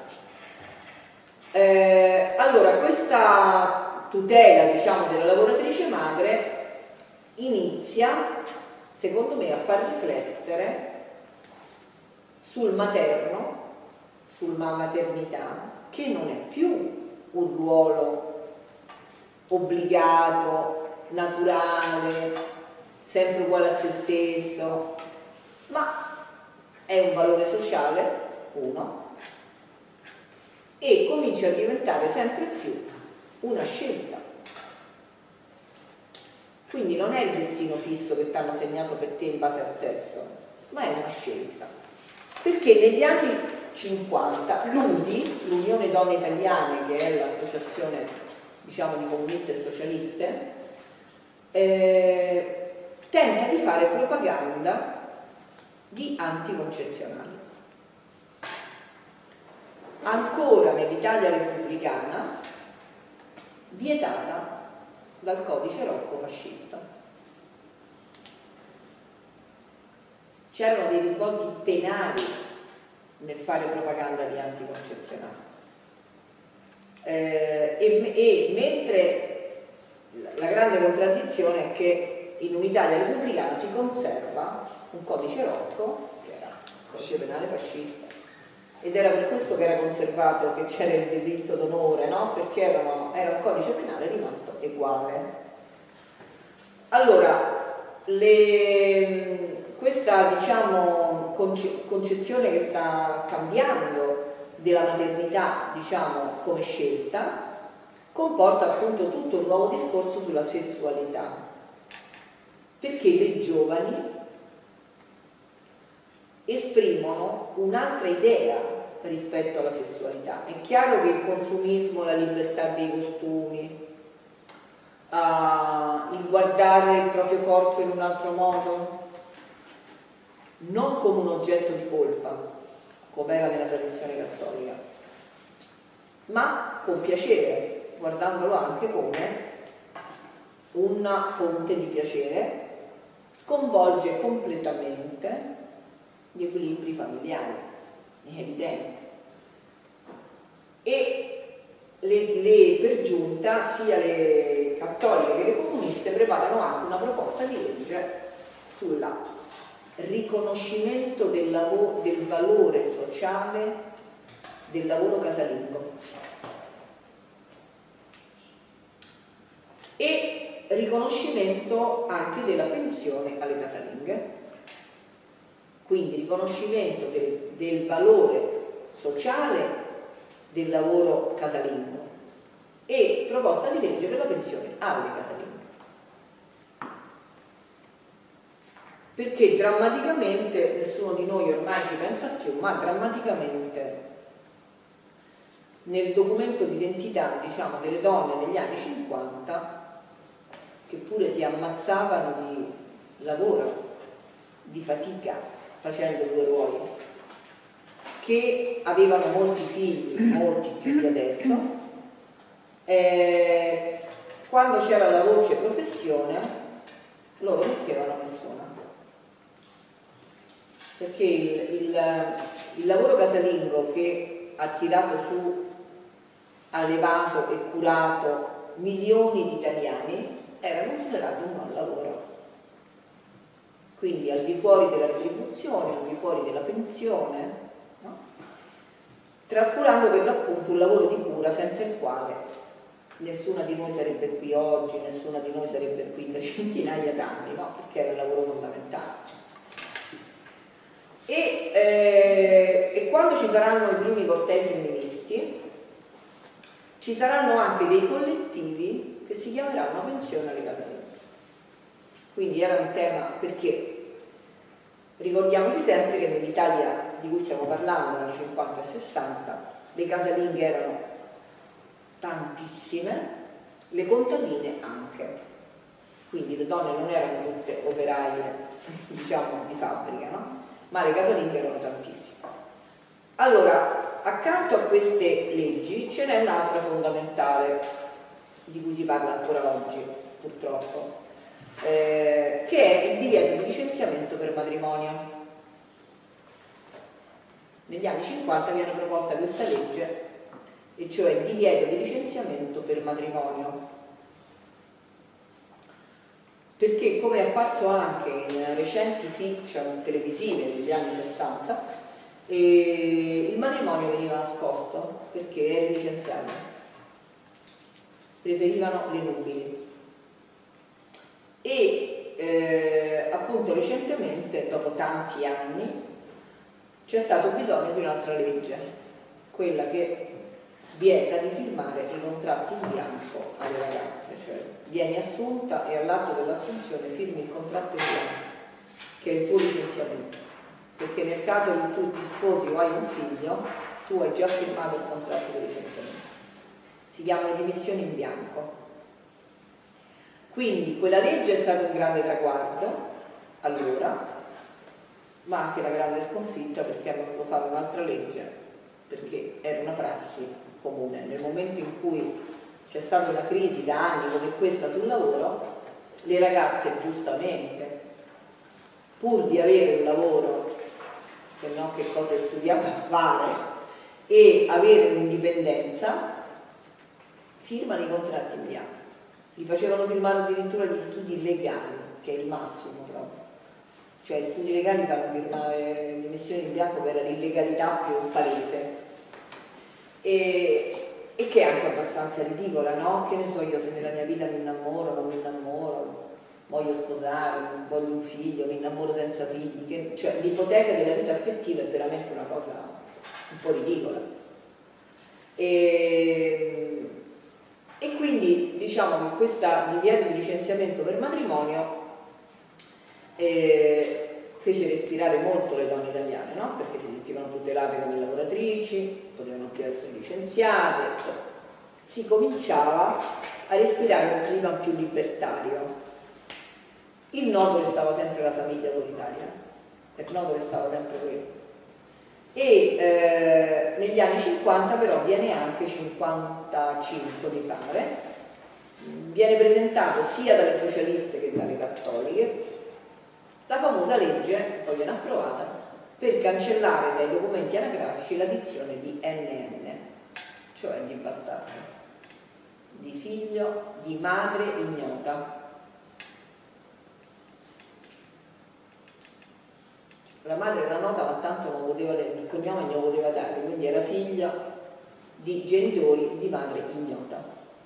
all'altra. Allora, questa tutela, diciamo, della lavoratrice madre inizia, secondo me, a far riflettere sul materno, sulla maternità, che non è più un ruolo obbligato, naturale, sempre uguale a se stesso, ma è un valore sociale, uno, e comincia a diventare sempre più una scelta. Quindi non è il destino fisso che ti hanno segnato per te in base al sesso, ma è una scelta. Perché negli anni 50 l'UDI, l'Unione Donne Italiane, che è l'associazione, diciamo, di comuniste e socialiste, tenta di fare propaganda di anticoncezionali. Ancora nell'Italia repubblicana, vietata dal codice Rocco fascista. C'erano dei risvolti penali nel fare propaganda di anticoncezionali. E mentre la grande contraddizione è che in un'Italia repubblicana si conserva un codice Rocco, che era il codice penale fascista, ed era per questo che era conservato, che c'era il delitto d'onore, no? Perché era un codice penale rimasto uguale. Allora, questa, diciamo, concezione che sta cambiando della maternità, diciamo, come scelta, comporta appunto tutto un nuovo discorso sulla sessualità, perché le giovani esprimono un'altra idea rispetto alla sessualità. È chiaro che il consumismo, la libertà dei costumi, il guardare il proprio corpo in un altro modo, non come un oggetto di colpa, come era nella tradizione cattolica, ma con piacere, guardandolo anche come una fonte di piacere, sconvolge completamente gli equilibri familiari, è evidente. E per giunta sia le cattoliche che le comuniste preparano anche una proposta di legge sul riconoscimento del valore sociale del lavoro casalingo e riconoscimento anche della pensione alle casalinghe. Quindi riconoscimento del valore sociale del lavoro casalingo e proposta di legge per la pensione alle casalinghe. Perché drammaticamente, nessuno di noi ormai ci pensa più, ma drammaticamente nel documento di identità, diciamo, delle donne negli anni 50, che pure si ammazzavano di lavoro, di fatica, facendo due ruoli, che avevano molti figli, molti più di adesso, quando c'era la voce professione loro non mettevano nessuna, perché il lavoro casalingo che ha tirato su, allevato e curato milioni di italiani era considerato un non lavoro. Quindi al di fuori della retribuzione, al di fuori della pensione, no? Trascurando per l'appunto un lavoro di cura senza il quale nessuna di noi sarebbe qui oggi, nessuna di noi sarebbe qui da centinaia d'anni, no? Perché era il lavoro fondamentale. E quando ci saranno i primi cortei femministi, ci saranno anche dei collettivi che si chiameranno pensione alle casalinghe. Quindi era un tema, perché ricordiamoci sempre che nell'Italia di cui stiamo parlando, negli anni 50 e 60, le casalinghe erano tantissime, le contadine anche. Quindi le donne non erano tutte operaie, diciamo, di fabbrica, no? Ma le casalinghe erano tantissime. Allora, accanto a queste leggi ce n'è un'altra fondamentale, di cui si parla ancora oggi, purtroppo, che è il divieto di licenziamento per matrimonio. Negli anni 50 viene proposta questa legge, e cioè il divieto di licenziamento per matrimonio, perché, come è apparso anche in recenti fiction televisive degli anni 60, e il matrimonio veniva nascosto perché eri licenziato, preferivano le nubili. E appunto recentemente, dopo tanti anni, c'è stato bisogno di un'altra legge, quella che vieta di firmare i contratti in bianco alle ragazze, cioè vieni assunta e all'atto dell'assunzione firmi il contratto in bianco, che è il tuo licenziamento, perché nel caso in cui tu ti sposi o hai un figlio, tu hai già firmato il contratto di licenziamento. Si chiamano dimissioni in bianco. Quindi quella legge è stata un grande traguardo, allora, ma anche una grande sconfitta perché hanno dovuto fare un'altra legge, perché era una prassi comune. Nel momento in cui c'è stata una crisi da anni come questa sul lavoro, le ragazze giustamente, pur di avere un lavoro, se no che cosa è studiato a fare, e avere un'indipendenza, firmano i contratti in bianco. Li facevano firmare addirittura gli studi legali, che è il massimo proprio. Cioè gli studi legali fanno firmare dimissioni in bianco, che era l'illegalità più palese. E che è anche abbastanza ridicola, no? Che ne so io se nella mia vita mi innamoro, non mi innamoro, voglio sposare, voglio un figlio, mi innamoro senza figli, cioè l'ipoteca della vita affettiva è veramente una cosa un po' ridicola. E quindi diciamo che questa divieto di licenziamento per matrimonio fece respirare molto le donne italiane, no? Perché si sentivano tutelate come lavoratrici, potevano più essere licenziate, cioè, si cominciava a respirare un clima più libertario. Il nodo restava sempre la famiglia autoritaria, il nodo restava sempre quello. E negli anni 50 però viene anche 55 mi pare, viene presentato sia dalle socialiste che dalle cattoliche la famosa legge, che poi viene approvata, per cancellare dai documenti anagrafici la dizione di NN, cioè di bastardo, di figlio di madre ignota. La madre era nota ma tanto non poteva, il cognome non lo poteva dare, quindi era figlia di genitori di madre ignota.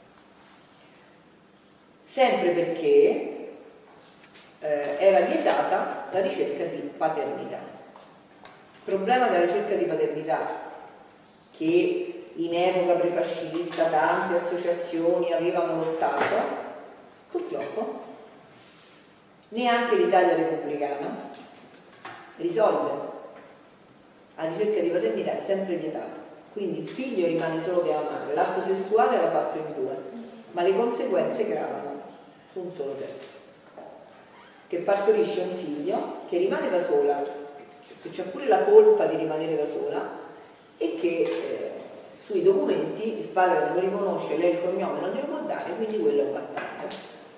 Sempre perché era vietata la ricerca di paternità. Il problema della ricerca di paternità, che in epoca prefascista tante associazioni avevano lottato, purtroppo neanche l'Italia repubblicana risolve. La ricerca di paternità è sempre vietata, quindi il figlio rimane solo della madre, l'atto sessuale era fatto in due, ma le conseguenze gravano su un solo sesso, che partorisce un figlio che rimane da sola, che c'ha pure la colpa di rimanere da sola, e che sui documenti il padre non lo riconosce, lei il cognome non glielo può dare, quindi quello è un bastardo.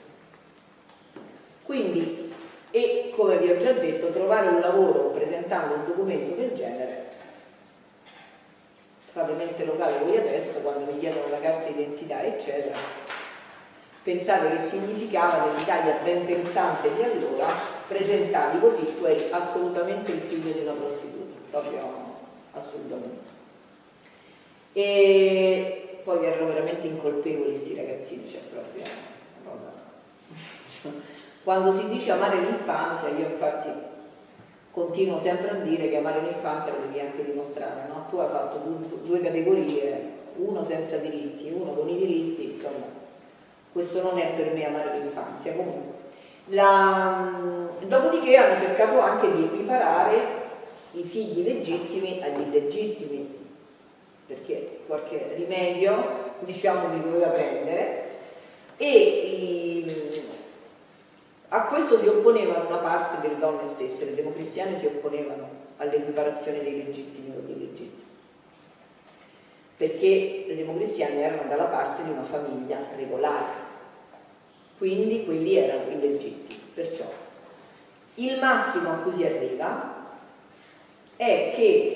Quindi, e come vi ho già detto, trovare un lavoro presentando un documento del genere, fate mente locale voi adesso, quando vi chiedono la carta d'identità eccetera, pensate che significava nell'Italia ben pensante di allora, presentavi così, tu eri assolutamente il figlio di una prostituta, proprio assolutamente. E poi erano veramente incolpevoli questi ragazzini, cioè proprio una cosa. Quando si dice amare l'infanzia, io infatti continuo sempre a dire che amare l'infanzia lo devi anche dimostrare, no? Tu hai fatto due categorie, uno senza diritti, uno con i diritti, insomma, questo non è per me amare l'infanzia. Comunque, dopodiché hanno cercato anche di equiparare i figli legittimi agli illegittimi, perché qualche rimedio, diciamo, si doveva prendere, e a questo si opponevano una parte delle donne stesse, le democristiane si opponevano all'equiparazione dei legittimi con gli illegittimi, perché le democristiane erano dalla parte di una famiglia regolare, quindi quelli erano illegittimi. Perciò il massimo a cui si arriva è che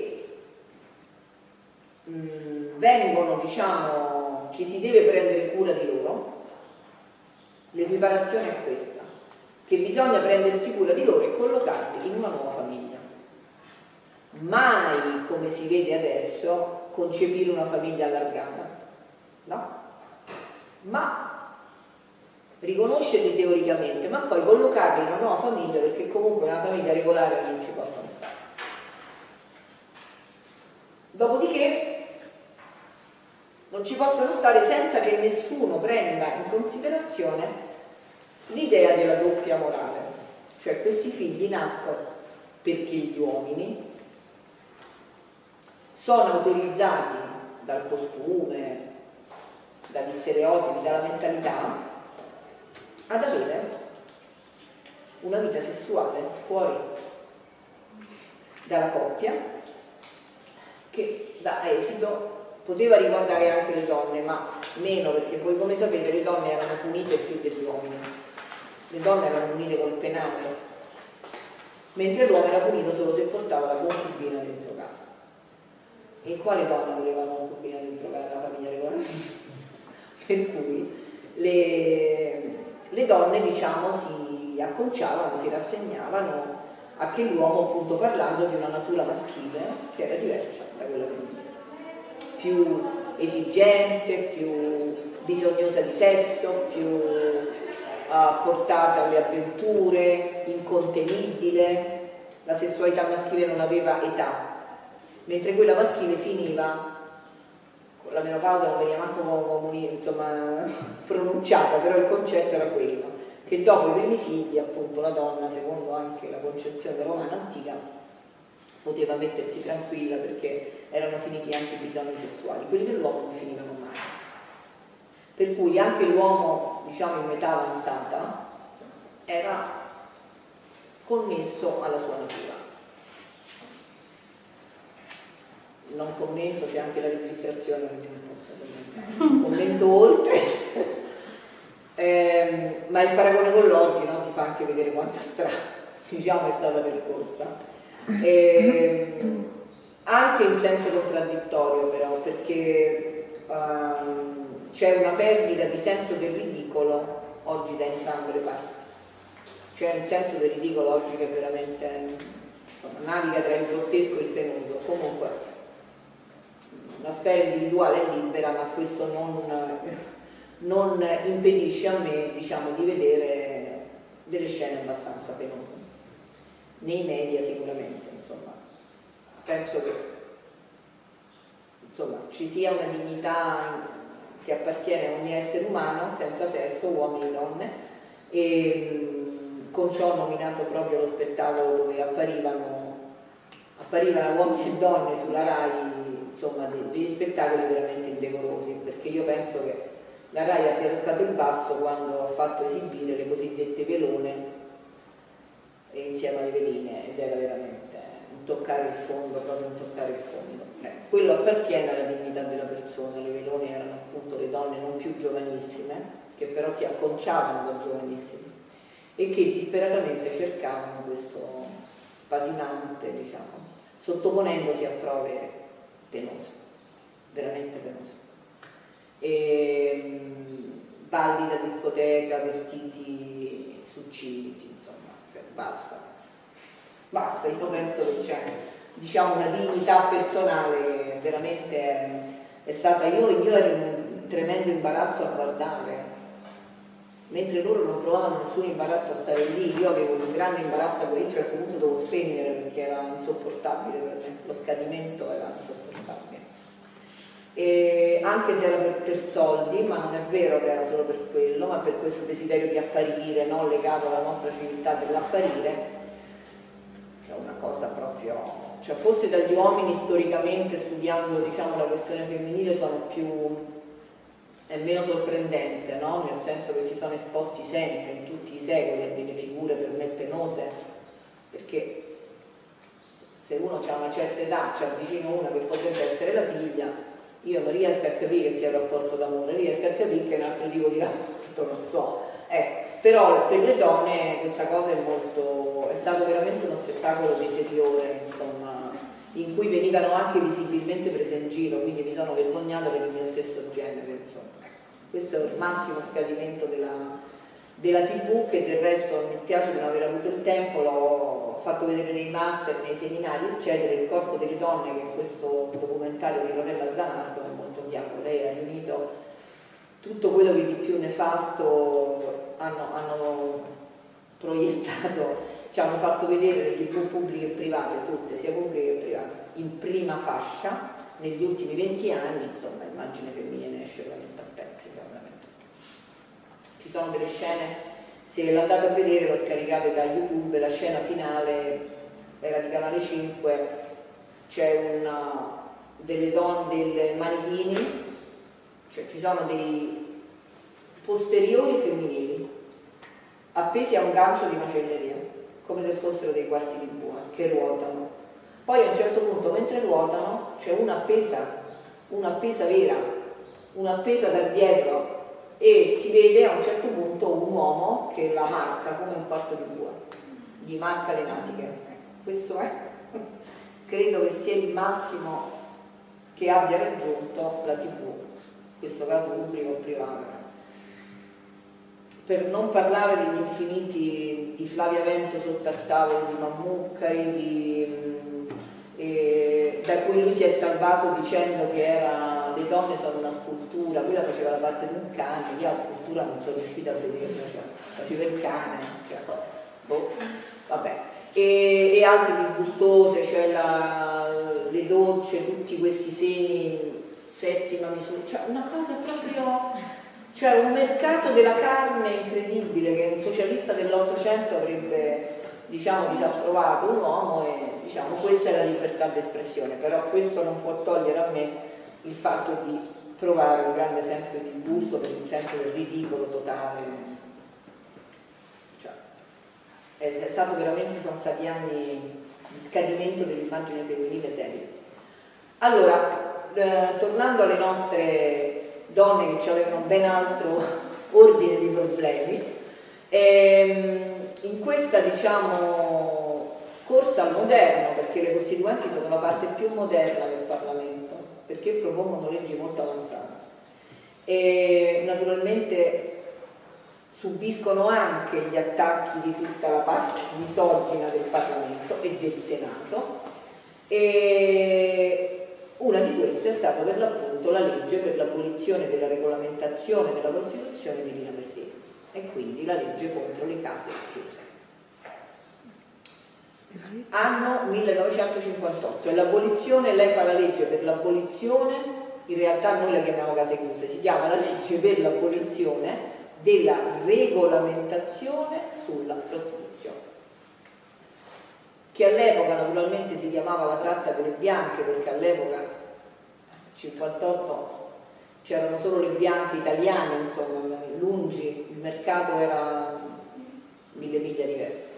vengono, diciamo, ci si deve prendere cura di loro. L'equiparazione è questa, che bisogna prendersi cura di loro e collocarli in una nuova famiglia. mai, come si vede adesso, concepire una famiglia allargata, no? Ma riconoscerli teoricamente, ma poi collocarli in una nuova famiglia, perché comunque una famiglia regolare non ci possono stare. Dopodiché non ci possono stare senza che nessuno prenda in considerazione l'idea della doppia morale, cioè questi figli nascono perché gli uomini sono autorizzati dal costume, dagli stereotipi, dalla mentalità ad avere una vita sessuale fuori dalla coppia, che da esito poteva riguardare anche le donne, ma meno, perché voi come sapete le donne erano punite più degli uomini. Le donne erano punite col penale, mentre l'uomo era punito solo se portava la concubina dentro casa. E quale donna voleva la concubina dentro casa, la famiglia regolare? Per cui le donne, diciamo, si acconciavano, si rassegnavano a che l'uomo, appunto, parlando di una natura maschile che era diversa da quella femminile, più esigente, più bisognosa di sesso, più portata alle avventure, incontenibile. La sessualità maschile non aveva età, mentre quella maschile finiva con la menopausa, non veniva manco insomma, pronunciata, però il concetto era quello, che dopo i primi figli, appunto, la donna, secondo anche la concezione romana antica, poteva mettersi tranquilla perché erano finiti anche i bisogni sessuali, quelli dell'uomo non finivano mai. Per cui anche l'uomo, diciamo, in metà avanzata era connesso alla sua natura. Non commento, c'è anche la registrazione, non commento oltre. Ma il paragone con l'oggi, no, ti fa anche vedere quanta strada, diciamo, è stata percorsa. Anche in senso contraddittorio però, perché c'è una perdita di senso del ridicolo oggi da entrambe le parti. C'è un senso del ridicolo oggi che veramente, insomma, naviga tra il grottesco e il penoso. Comunque la sfera individuale è libera, ma questo non impedisce a me, diciamo, di vedere delle scene abbastanza penose nei media sicuramente. Insomma, penso che, insomma, ci sia una dignità che appartiene a ogni essere umano senza sesso, uomini e donne, e con ciò nominato proprio lo spettacolo dove apparivano uomini e donne sulla Rai, insomma, degli spettacoli veramente indecorosi, perché io penso che la Rai abbia toccato il basso quando ha fatto esibire le cosiddette velone insieme alle veline, ed era veramente un toccare il fondo, proprio un toccare il fondo. Quello appartiene alla dignità della persona. Le velone erano appunto le donne non più giovanissime, che però si acconciavano da giovanissime e che disperatamente cercavano questo spasimante, diciamo, sottoponendosi a prove penose, veramente penose. E balli da discoteca, vestiti succibiti, insomma, cioè basta, io penso che c'è, diciamo, una dignità personale veramente è stata, io ero in tremendo imbarazzo a guardare, mentre loro non provavano nessun imbarazzo a stare lì. Io avevo un grande imbarazzo a un certo punto dovevo spegnere perché era insopportabile per me, lo scadimento era insopportabile. E anche se era per soldi, ma non è vero che era solo per quello, ma per questo desiderio di apparire, no? Legato alla nostra civiltà dell'apparire, è una cosa proprio, cioè forse dagli uomini storicamente, studiando, diciamo, la questione femminile, è meno sorprendente, no? Nel senso che si sono esposti sempre in tutti i secoli a delle figure per me penose, perché se uno ha una certa età, c'è vicino una che potrebbe essere la figlia, io non riesco a capire che sia un rapporto d'amore, riesco a capire che è un altro tipo di rapporto, non so. Però per le donne questa cosa è stato veramente uno spettacolo deteriore, insomma, in cui venivano anche visibilmente prese in giro, quindi mi sono vergognata per il mio stesso genere, insomma. Questo è il massimo scadimento della TV, che del resto mi spiace di non aver avuto il tempo, l'ho fatto vedere nei master, nei seminari, eccetera, il corpo delle donne, che in questo documentario di Lorella Zanardo è molto chiaro. Lei ha riunito tutto quello che di più nefasto hanno proiettato, ci hanno fatto vedere le TV pubbliche e private, tutte, sia pubbliche che private, in prima fascia negli ultimi 20 anni. Insomma, l'immagine femminile esce veramente a pezzi, veramente. Ci sono delle scene, se l'andate a vedere, lo scaricate da YouTube, la scena finale era di Canale 5, c'è delle donne, dei manichini, cioè ci sono dei posteriori femminili appesi a un gancio di macelleria, come se fossero dei quarti di bua, che ruotano. Poi a un certo punto, mentre ruotano, c'è una appesa vera, una appesa da dietro, e si vede a un certo punto un uomo che la marca come un quarto di bua, gli marca le natiche. Questo è, credo che sia il massimo che abbia raggiunto la TV, in questo caso pubblico o privato. Per non parlare degli infiniti di Flavia Vento sotto al tavolo, di Mammucari, da cui lui si è salvato dicendo che le donne sono una scultura, quella faceva la parte di un cane, io la scultura non sono riuscita a vederla, cioè, faceva il cane, cioè, vabbè. E altre disgustose, cioè le docce, tutti questi semi, settima misura, cioè una cosa proprio... Cioè un mercato della carne incredibile che un socialista dell'Ottocento avrebbe, diciamo, disapprovato un uomo, e diciamo questa è la libertà d'espressione. Però questo non può togliere a me il fatto di provare un grande senso di disgusto per il senso del ridicolo totale. Cioè, è stato veramente, sono stati anni di scadimento dell'immagine femminile seria. Allora, tornando alle nostre donne che avevano ben altro ordine di problemi, in questa, diciamo, corsa al moderno, perché le costituenti sono la parte più moderna del Parlamento, perché propongono leggi molto avanzate e naturalmente subiscono anche gli attacchi di tutta la parte misogina del Parlamento e del Senato, e una di queste è stata per l'appunto la legge per l'abolizione della regolamentazione della Costituzione di Rina Merlini, e quindi la legge contro le case chiuse. Anno 1958, e l'abolizione, lei fa la legge per l'abolizione, in realtà noi la chiamiamo case chiuse, si chiama la legge per l'abolizione della regolamentazione sulla prostituzione, che all'epoca naturalmente si chiamava la tratta delle bianche, perché all'epoca, nel 1958, c'erano solo le bianche italiane, insomma, lungi, il mercato era 1000 miglia diverso.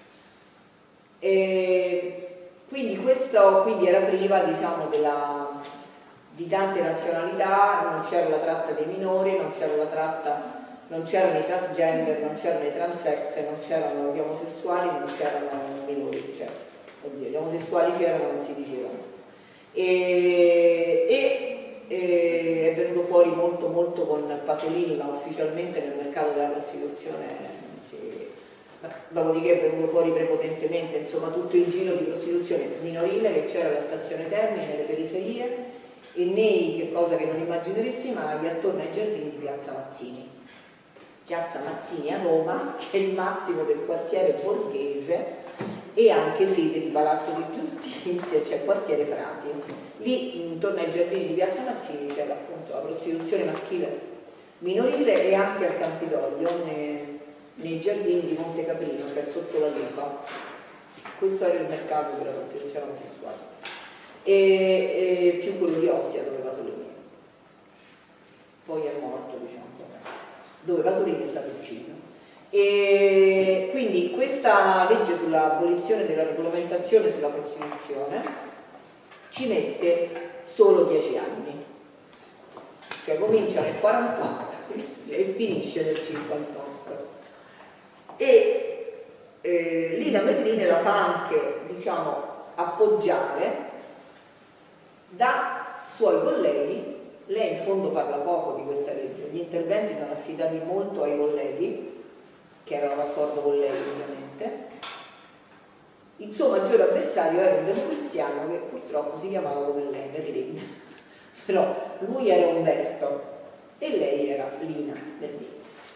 E quindi questo era priva, diciamo, di tante nazionalità, non c'era la tratta dei minori, non c'erano i transgender, non c'erano i transex, non c'erano gli omosessuali, non c'erano i minori, cioè, oddio, gli omosessuali c'erano, non si diceva. È venuto fuori molto molto con Pasolini, ma ufficialmente nel mercato della prostituzione dopodiché è venuto fuori prepotentemente, insomma, tutto il giro di prostituzione minorile che c'era alla stazione Termini, nelle periferie, e nei, cosa che non immagineresti mai, attorno ai giardini di Piazza Mazzini. Piazza Mazzini a Roma, che è il massimo del quartiere borghese e anche sede di Palazzo di Giustizia, c'è quartiere Prati. Lì, intorno ai giardini di Piazza Mazzini, c'era appunto la prostituzione maschile minorile, e anche al Campidoglio, nei giardini di Monte Caprino, cioè sotto la Lupa. Questo era il mercato della prostituzione omosessuale, e più quello di Ostia, dove Pasolini poi è morto, diciamo, dove Pasolini è stato ucciso. E quindi questa legge sull'abolizione della regolamentazione sulla prostituzione ci mette solo 10 anni, cioè comincia nel 48 e finisce nel 58. E Rina Merlini la fa anche, diciamo, appoggiare da suoi colleghi. Lei in fondo parla poco di questa legge, gli interventi sono affidati molto ai colleghi che erano d'accordo con lei, ovviamente, Il suo maggiore avversario era un democristiano che purtroppo si chiamava come lei, Merlin, però lui era Umberto e lei era Lina Merlin.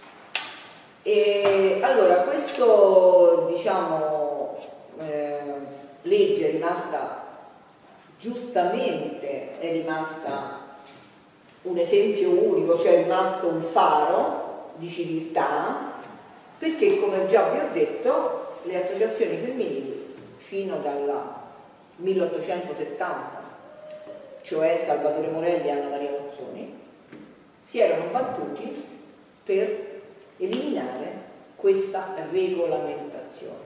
E allora questo, diciamo, legge è rimasta, giustamente è rimasta un esempio unico, cioè è rimasto un faro di civiltà, perché come già vi ho detto le associazioni femminili fino dal 1870, cioè Salvatore Morelli e Anna Maria Mozzoni, si erano battuti per eliminare questa regolamentazione.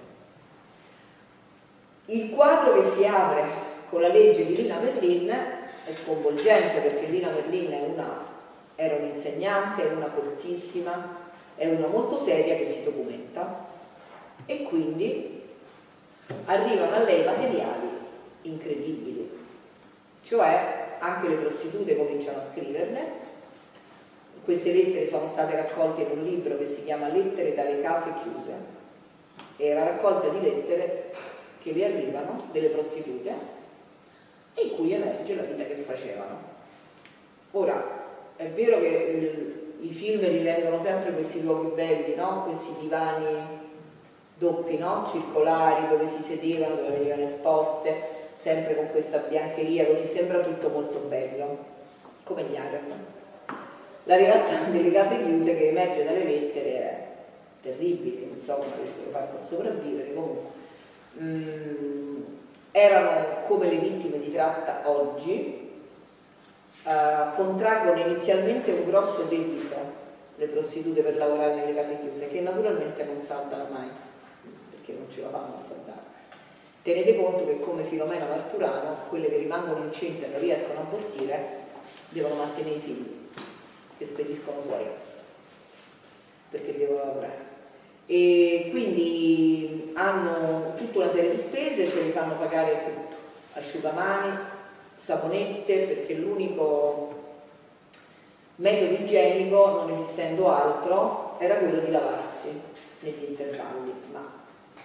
Il quadro che si apre con la legge di Lina Merlin è sconvolgente, perché Lina Merlin era un'insegnante, è una coltissima, è una molto seria che si documenta, e quindi arrivano a lei materiali incredibili, cioè anche le prostitute cominciano a scriverne. Queste lettere sono state raccolte in un libro che si chiama Lettere dalle case chiuse, è la raccolta di lettere che le arrivano delle prostitute in cui emerge la vita che facevano. Ora, è vero che i film rivendono sempre questi luoghi belli, no? Questi divani doppi, no? Circolari, dove si sedevano, dove venivano esposte, sempre con questa biancheria, così sembra tutto molto bello, come gli Arab. La realtà delle case chiuse che emerge dalle lettere è terribile, non so come avessero fatto a sopravvivere, comunque. Erano come le vittime di tratta oggi, contraggono inizialmente un grosso debito le prostitute per lavorare nelle case chiuse, che naturalmente non saldano mai, perché non ce la fanno a saldare. Tenete conto che come Filomena Marturano, quelle che rimangono incinte e non riescono a abortire devono mantenere i figli che spediscono fuori, perché devono lavorare. E quindi hanno tutta una serie di spese, cioè li fanno pagare tutto, asciugamani, saponette, perché l'unico metodo igienico, non esistendo altro, era quello di lavarsi negli intervalli, ma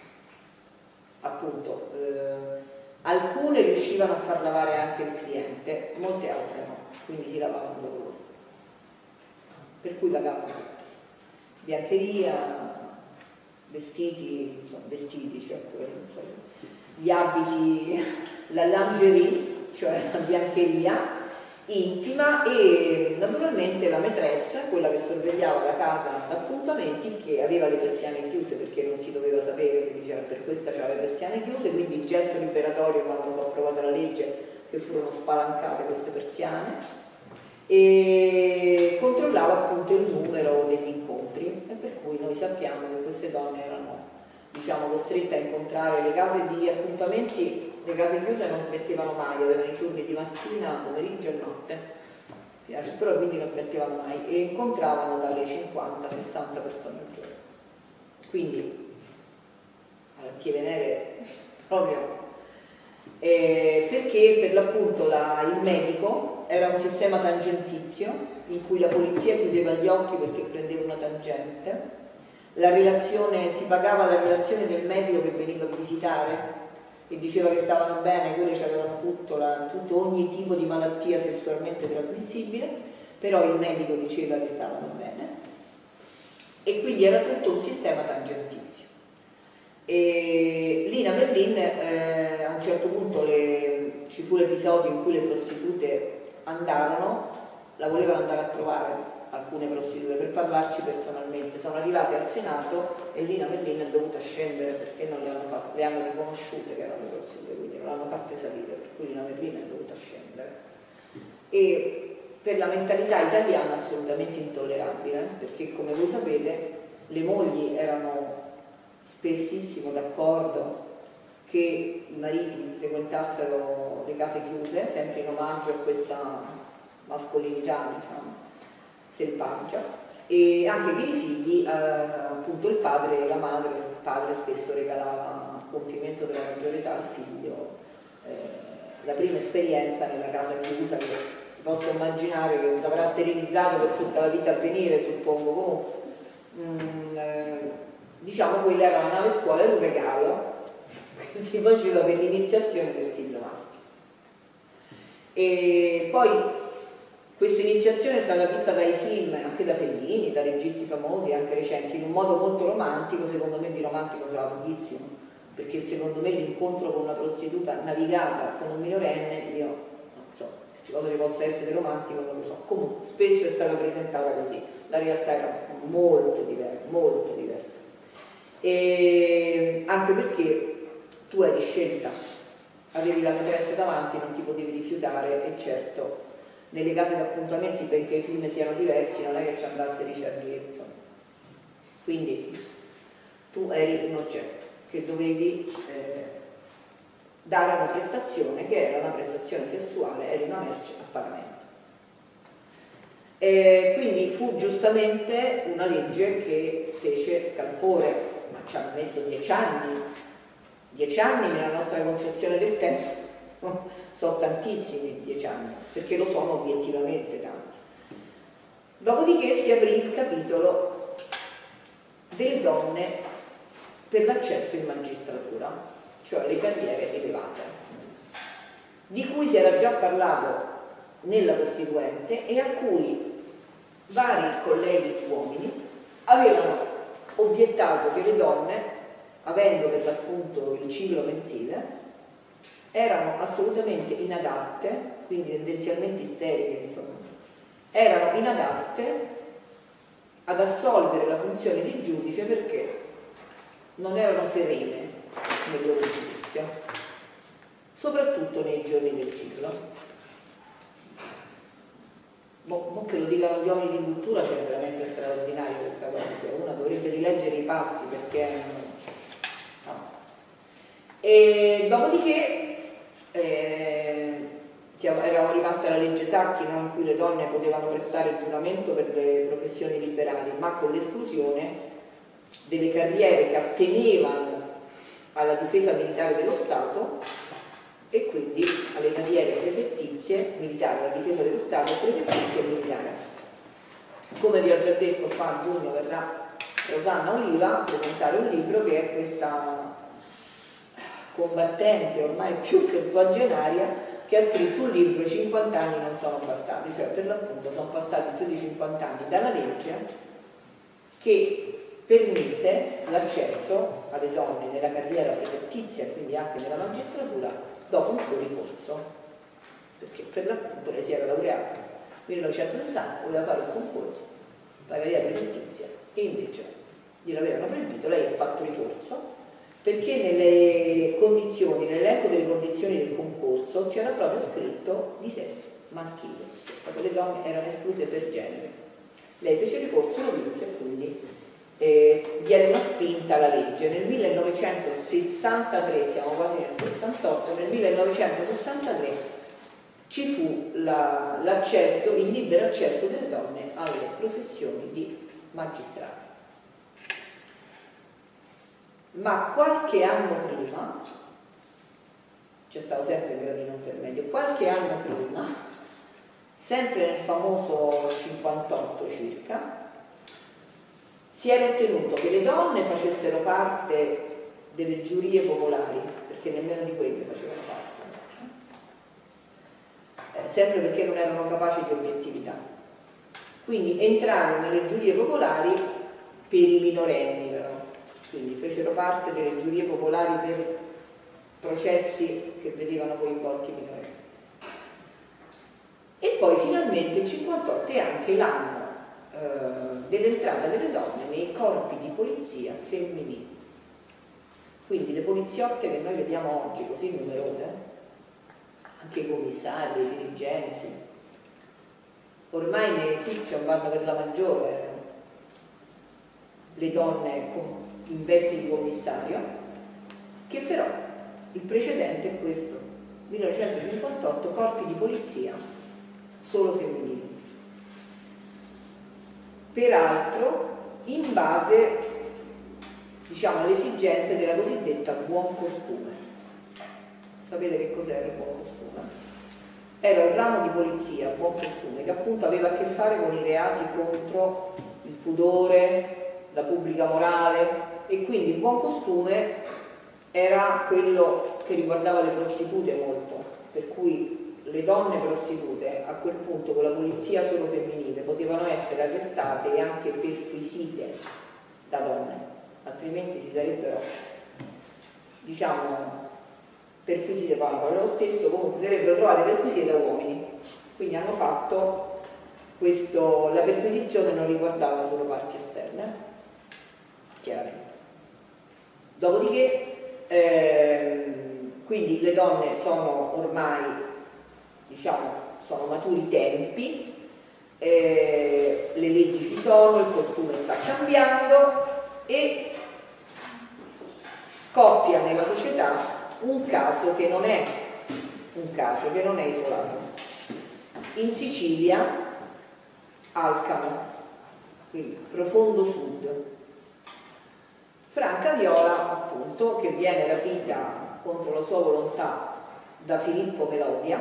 appunto alcune riuscivano a far lavare anche il cliente, molte altre no, quindi si lavavano loro, per cui pagavano tutto, biancheria, vestiti, insomma, vestiti, cioè quello, insomma, gli abiti, la lingerie, cioè la biancheria intima, e naturalmente la maîtresse, quella che sorvegliava la casa d'appuntamenti, che aveva le persiane chiuse perché non si doveva sapere, diceva per questa c'era le persiane chiuse, quindi il gesto liberatorio quando fu approvata la legge che furono spalancate queste persiane, e controllava appunto il numero degli incontri, e per cui noi sappiamo che queste donne erano, diciamo, costrette a incontrare le case di appuntamenti. Le case chiuse non smettevano mai, avevano i turni di mattina, pomeriggio e notte, però quindi non smettevano mai, e incontravano dalle 50 a 60 persone al giorno, quindi alla Venere proprio, perché per l'appunto il medico era un sistema tangentizio in cui la polizia chiudeva gli occhi perché prendeva una tangente, la relazione, si pagava la relazione del medico che veniva a visitare e diceva che stavano bene, quelle avevano ogni tipo di malattia sessualmente trasmissibile, però il medico diceva che stavano bene, e quindi era tutto un sistema tangentizio. E Lina Merlin, a un certo punto ci fu l'episodio in cui le prostitute la volevano andare a trovare, alcune prostitute, per parlarci personalmente. Sono arrivate al Senato e Lina Merlin è dovuta scendere perché non le hanno riconosciute che erano le prostitute, quindi non l'hanno fatte salire, per cui Lina Merlin è dovuta scendere. E per la mentalità italiana assolutamente intollerabile, perché come voi sapete le mogli erano spessissimo d'accordo che i mariti frequentassero le case chiuse, sempre in omaggio a questa mascolinità, diciamo, selvaggia, e anche che i figli, appunto il padre e la madre, il padre spesso regalava a compimento della maggiore età al figlio la prima esperienza nella casa chiusa, che posso immaginare che avrà sterilizzato per tutta la vita a venire, suppongo. Diciamo quella era una nave scuola, era un regalo che si faceva per l'iniziazione del figlio maschio. E poi questa iniziazione è stata vista dai film, anche da Fellini, da registi famosi, anche recenti, in un modo molto romantico. Secondo me di romantico c'era pochissimo, perché secondo me l'incontro con una prostituta navigata con un minorenne, io non so, cosa ci possa essere di romantico, non lo so. Comunque spesso è stata presentata così, la realtà era molto diversa. E anche perché tu eri scelta, avevi la maîtresse davanti, non ti potevi rifiutare, e certo nelle case d'appuntamenti, benché i film siano diversi, non è che ci andasse Richard Gere, insomma. Quindi tu eri un oggetto che dovevi dare una prestazione, che era una prestazione sessuale, eri una merce a pagamento. Quindi fu giustamente una legge che fece scalpore, ma ci hanno messo 10 anni. 10 anni nella nostra concezione del tempo sono tantissimi 10 anni, perché lo sono obiettivamente tanti. Dopodiché si aprì il capitolo delle donne per l'accesso in magistratura, cioè le carriere elevate, di cui si era già parlato nella Costituente e a cui vari colleghi uomini avevano obiettato che le donne, avendo per l'appunto il ciclo mensile, erano assolutamente inadatte, quindi tendenzialmente isteriche, insomma, erano inadatte ad assolvere la funzione di giudice perché non erano serene nel loro giudizio, soprattutto nei giorni del ciclo. Mo che lo dicano gli uomini di cultura, cioè veramente straordinario questa cosa, cioè una dovrebbe rileggere i passi perché no. E dopodiché eravamo rimasti alla legge Sacchi, no? In cui le donne potevano prestare il giuramento per le professioni liberali, ma con l'esclusione delle carriere che attenevano alla difesa militare dello Stato e quindi alle carriere prefettizie militari, alla difesa dello Stato, prefettizie e militare. Come vi ho già detto, qua a giugno verrà Rosanna Oliva a presentare un libro che è questa combattente ormai più che ottuagenaria che ha scritto un libro, 50 anni non sono bastati, cioè per l'appunto sono passati più di 50 anni dalla legge che permise l'accesso alle donne nella carriera prefettizia e quindi anche nella magistratura dopo un suo ricorso, perché per l'appunto lei si era laureata nel 1960, voleva fare un concorso, la carriera prefettizia, e invece gliel'avevano proibito. Lei ha fatto ricorso perché nelle condizioni, nell'elenco delle condizioni del concorso c'era proprio scritto di sesso maschile, proprio le donne erano escluse per genere. Lei fece ricorso, lo vinse e quindi diede una spinta alla legge. Nel 1963, siamo quasi nel 68, nel 1963 ci fu l'accesso, il libero accesso delle donne alle professioni di magistrato. Ma qualche anno prima, c'è stato sempre il gradino intermedio, qualche anno prima, sempre nel famoso 58 circa, si era ottenuto che le donne facessero parte delle giurie popolari, perché nemmeno di quelle facevano parte, sempre perché non erano capaci di obiettività. Quindi entrarono nelle giurie popolari per i minorenni, però. Quindi fecero parte delle giurie popolari per processi che vedevano coinvolti i minorenni. E poi finalmente il 58 è anche l'anno dell'entrata delle donne nei corpi di polizia femminili. Quindi le poliziotte che noi vediamo oggi così numerose, anche i commissari, i dirigenti, ormai nei fiction vanno per la maggiore le donne in vesti di commissario, che però il precedente è questo, 1958, corpi di polizia solo femminili. Peraltro in base, diciamo, alle esigenze della cosiddetta buon costume. Sapete che cos'era il buon costume? Era il ramo di polizia, buon costume, che appunto aveva a che fare con i reati contro il pudore, la pubblica morale, e quindi il buon costume era quello che riguardava le prostitute molto, per cui le donne prostitute a quel punto con la polizia solo femminile potevano essere arrestate e anche perquisite da donne, altrimenti si sarebbero, diciamo, perquisite parlo lo stesso, comunque sarebbero trovate perquisite da uomini. Quindi hanno fatto questo, la perquisizione non riguardava solo parti esterne, chiaramente. Dopodiché quindi le donne sono ormai, diciamo, sono maturi tempi, le leggi ci sono, il costume sta cambiando e scoppia nella società un caso che non è isolato. In Sicilia, Alcamo, quindi profondo sud, Franca Viola, appunto, che viene rapita contro la sua volontà da Filippo Melodia,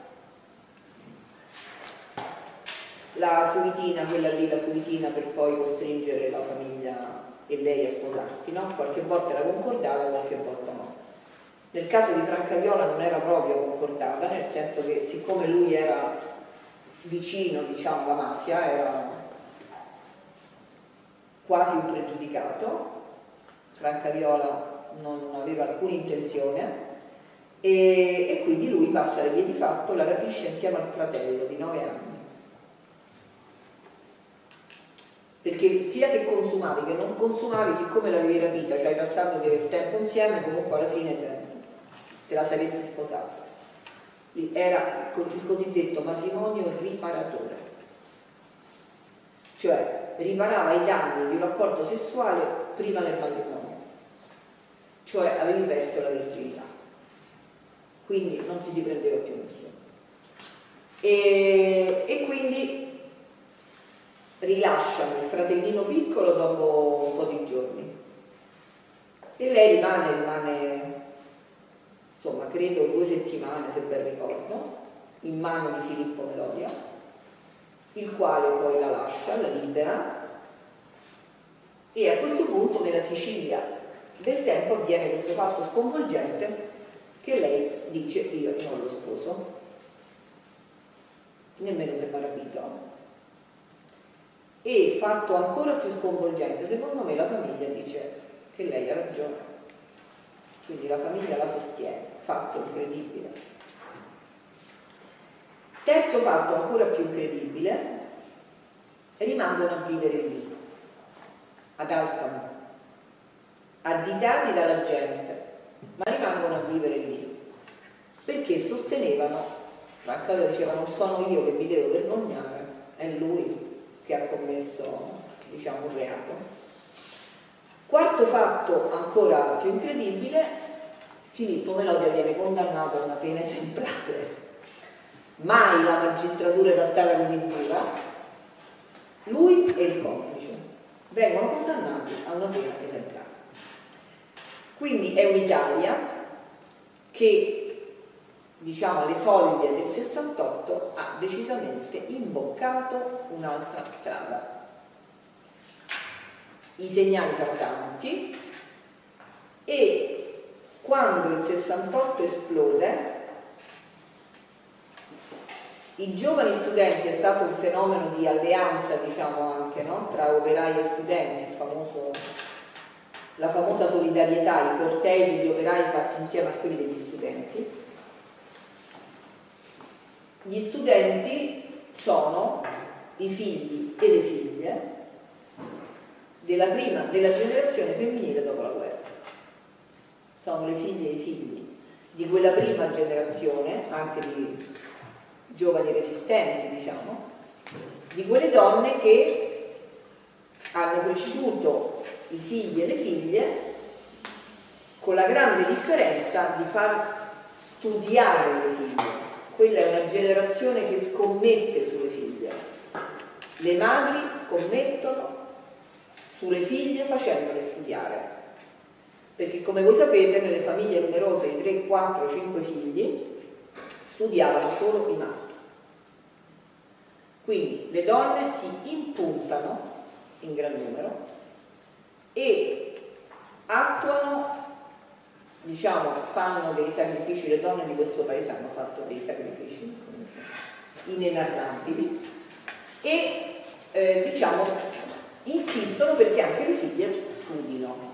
la fuitina, quella lì, la fuitina per poi costringere la famiglia e lei a sposarsi, no? Qualche volta era concordata, qualche volta no. Nel caso di Franca Viola non era proprio concordata, nel senso che siccome lui era vicino, diciamo, alla mafia, era quasi un pregiudicato, Franca Viola non aveva alcuna intenzione e quindi lui passa le vie di fatto, la rapisce insieme al fratello di 9 anni. Perché sia se consumavi che non consumavi, siccome l'avevi rapita, cioè hai passato del tempo insieme, comunque alla fine te la saresti sposata. Era il cosiddetto matrimonio riparatore, cioè riparava i danni di un rapporto sessuale prima del matrimonio, cioè avevi perso la virginità, quindi non ti si prendeva più nessuno. E quindi rilasciano il fratellino piccolo dopo un po' di giorni e lei rimane insomma credo 2 settimane, se ben ricordo, in mano di Filippo Melodia, il quale poi la lascia, la libera, e a questo punto nella Sicilia del tempo avviene questo fatto sconvolgente che lei dice: io non lo sposo, nemmeno se mi ha rapito. E fatto ancora più sconvolgente, secondo me, la famiglia dice che lei ha ragione, quindi la famiglia la sostiene, fatto incredibile. Terzo fatto ancora più incredibile: rimangono a vivere lì, ad Alcamo, additati dalla gente, ma rimangono a vivere lì perché sostenevano, Franca Viola diceva: non sono io che mi devo vergognare, è lui che ha commesso, diciamo, un reato. Quarto fatto ancora più incredibile: Filippo Melodia viene condannato a una pena esemplare. Mai la magistratura era stata così dura. Lui e il complice vengono condannati a una pena esemplare. Quindi è un'Italia che, diciamo, alle soglie del 68 ha decisamente imboccato un'altra strada. I segnali sono tanti e quando il 68 esplode, i giovani studenti, è stato un fenomeno di alleanza, diciamo, anche, no? Tra operai e studenti, la famosa solidarietà, i cortei degli operai fatti insieme a quelli degli studenti. Gli studenti sono i figli e le figlie della generazione femminile dopo la guerra. Sono le figlie e i figli di quella prima generazione, anche di giovani resistenti, diciamo, di quelle donne che hanno cresciuto i figli e le figlie con la grande differenza di far studiare le figlie. Quella è una generazione che scommette sulle figlie. Le madri scommettono sulle figlie facendole studiare, perché come voi sapete nelle famiglie numerose di 3, 4, 5 figli studiavano solo i maschi. Quindi le donne si impuntano in gran numero e attuano diciamo, fanno dei sacrifici, le donne di questo paese hanno fatto dei sacrifici inenarrabili e diciamo insistono perché anche le figlie studino.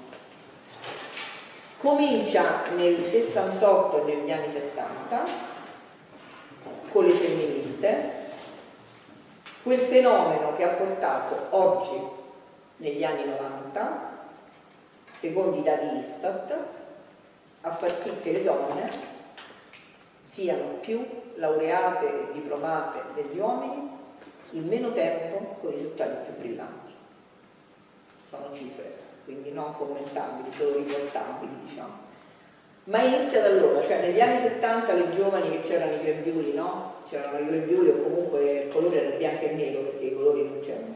Comincia nel 68 e negli anni 70 con le femministe, quel fenomeno che ha portato oggi, negli anni 90, secondo i dati Istat, a far sì che le donne siano più laureate e diplomate degli uomini in meno tempo con risultati più brillanti. Sono cifre, quindi non commentabili, solo riportabili, diciamo. Ma inizia da allora, cioè negli anni 70 le giovani che c'erano i grembiuli, no? C'erano i grembiuli o comunque il colore era bianco e nero perché i colori non c'erano.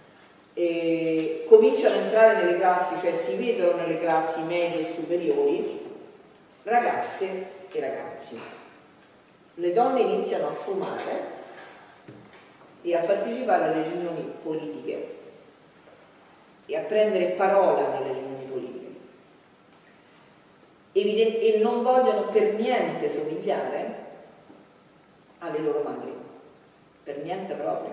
E cominciano a entrare nelle classi, cioè si vedono nelle classi medie e superiori ragazze e ragazzi. Le donne iniziano a fumare e a partecipare alle riunioni politiche e a prendere parola nelle riunioni politiche e non vogliono per niente somigliare alle loro madri, per niente proprio.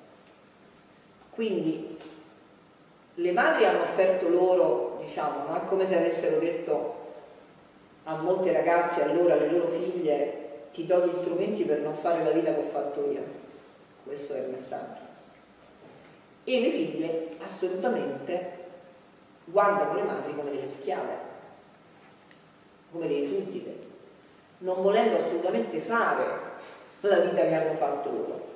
Quindi le madri hanno offerto loro, diciamo, no? È come se avessero detto a molte ragazze, allora alle loro figlie, ti do gli strumenti per non fare la vita che ho fatto io. Questo è il messaggio. E le figlie assolutamente guardano le madri come delle schiave, come delle suddite, non volendo assolutamente fare la vita che hanno fatto loro.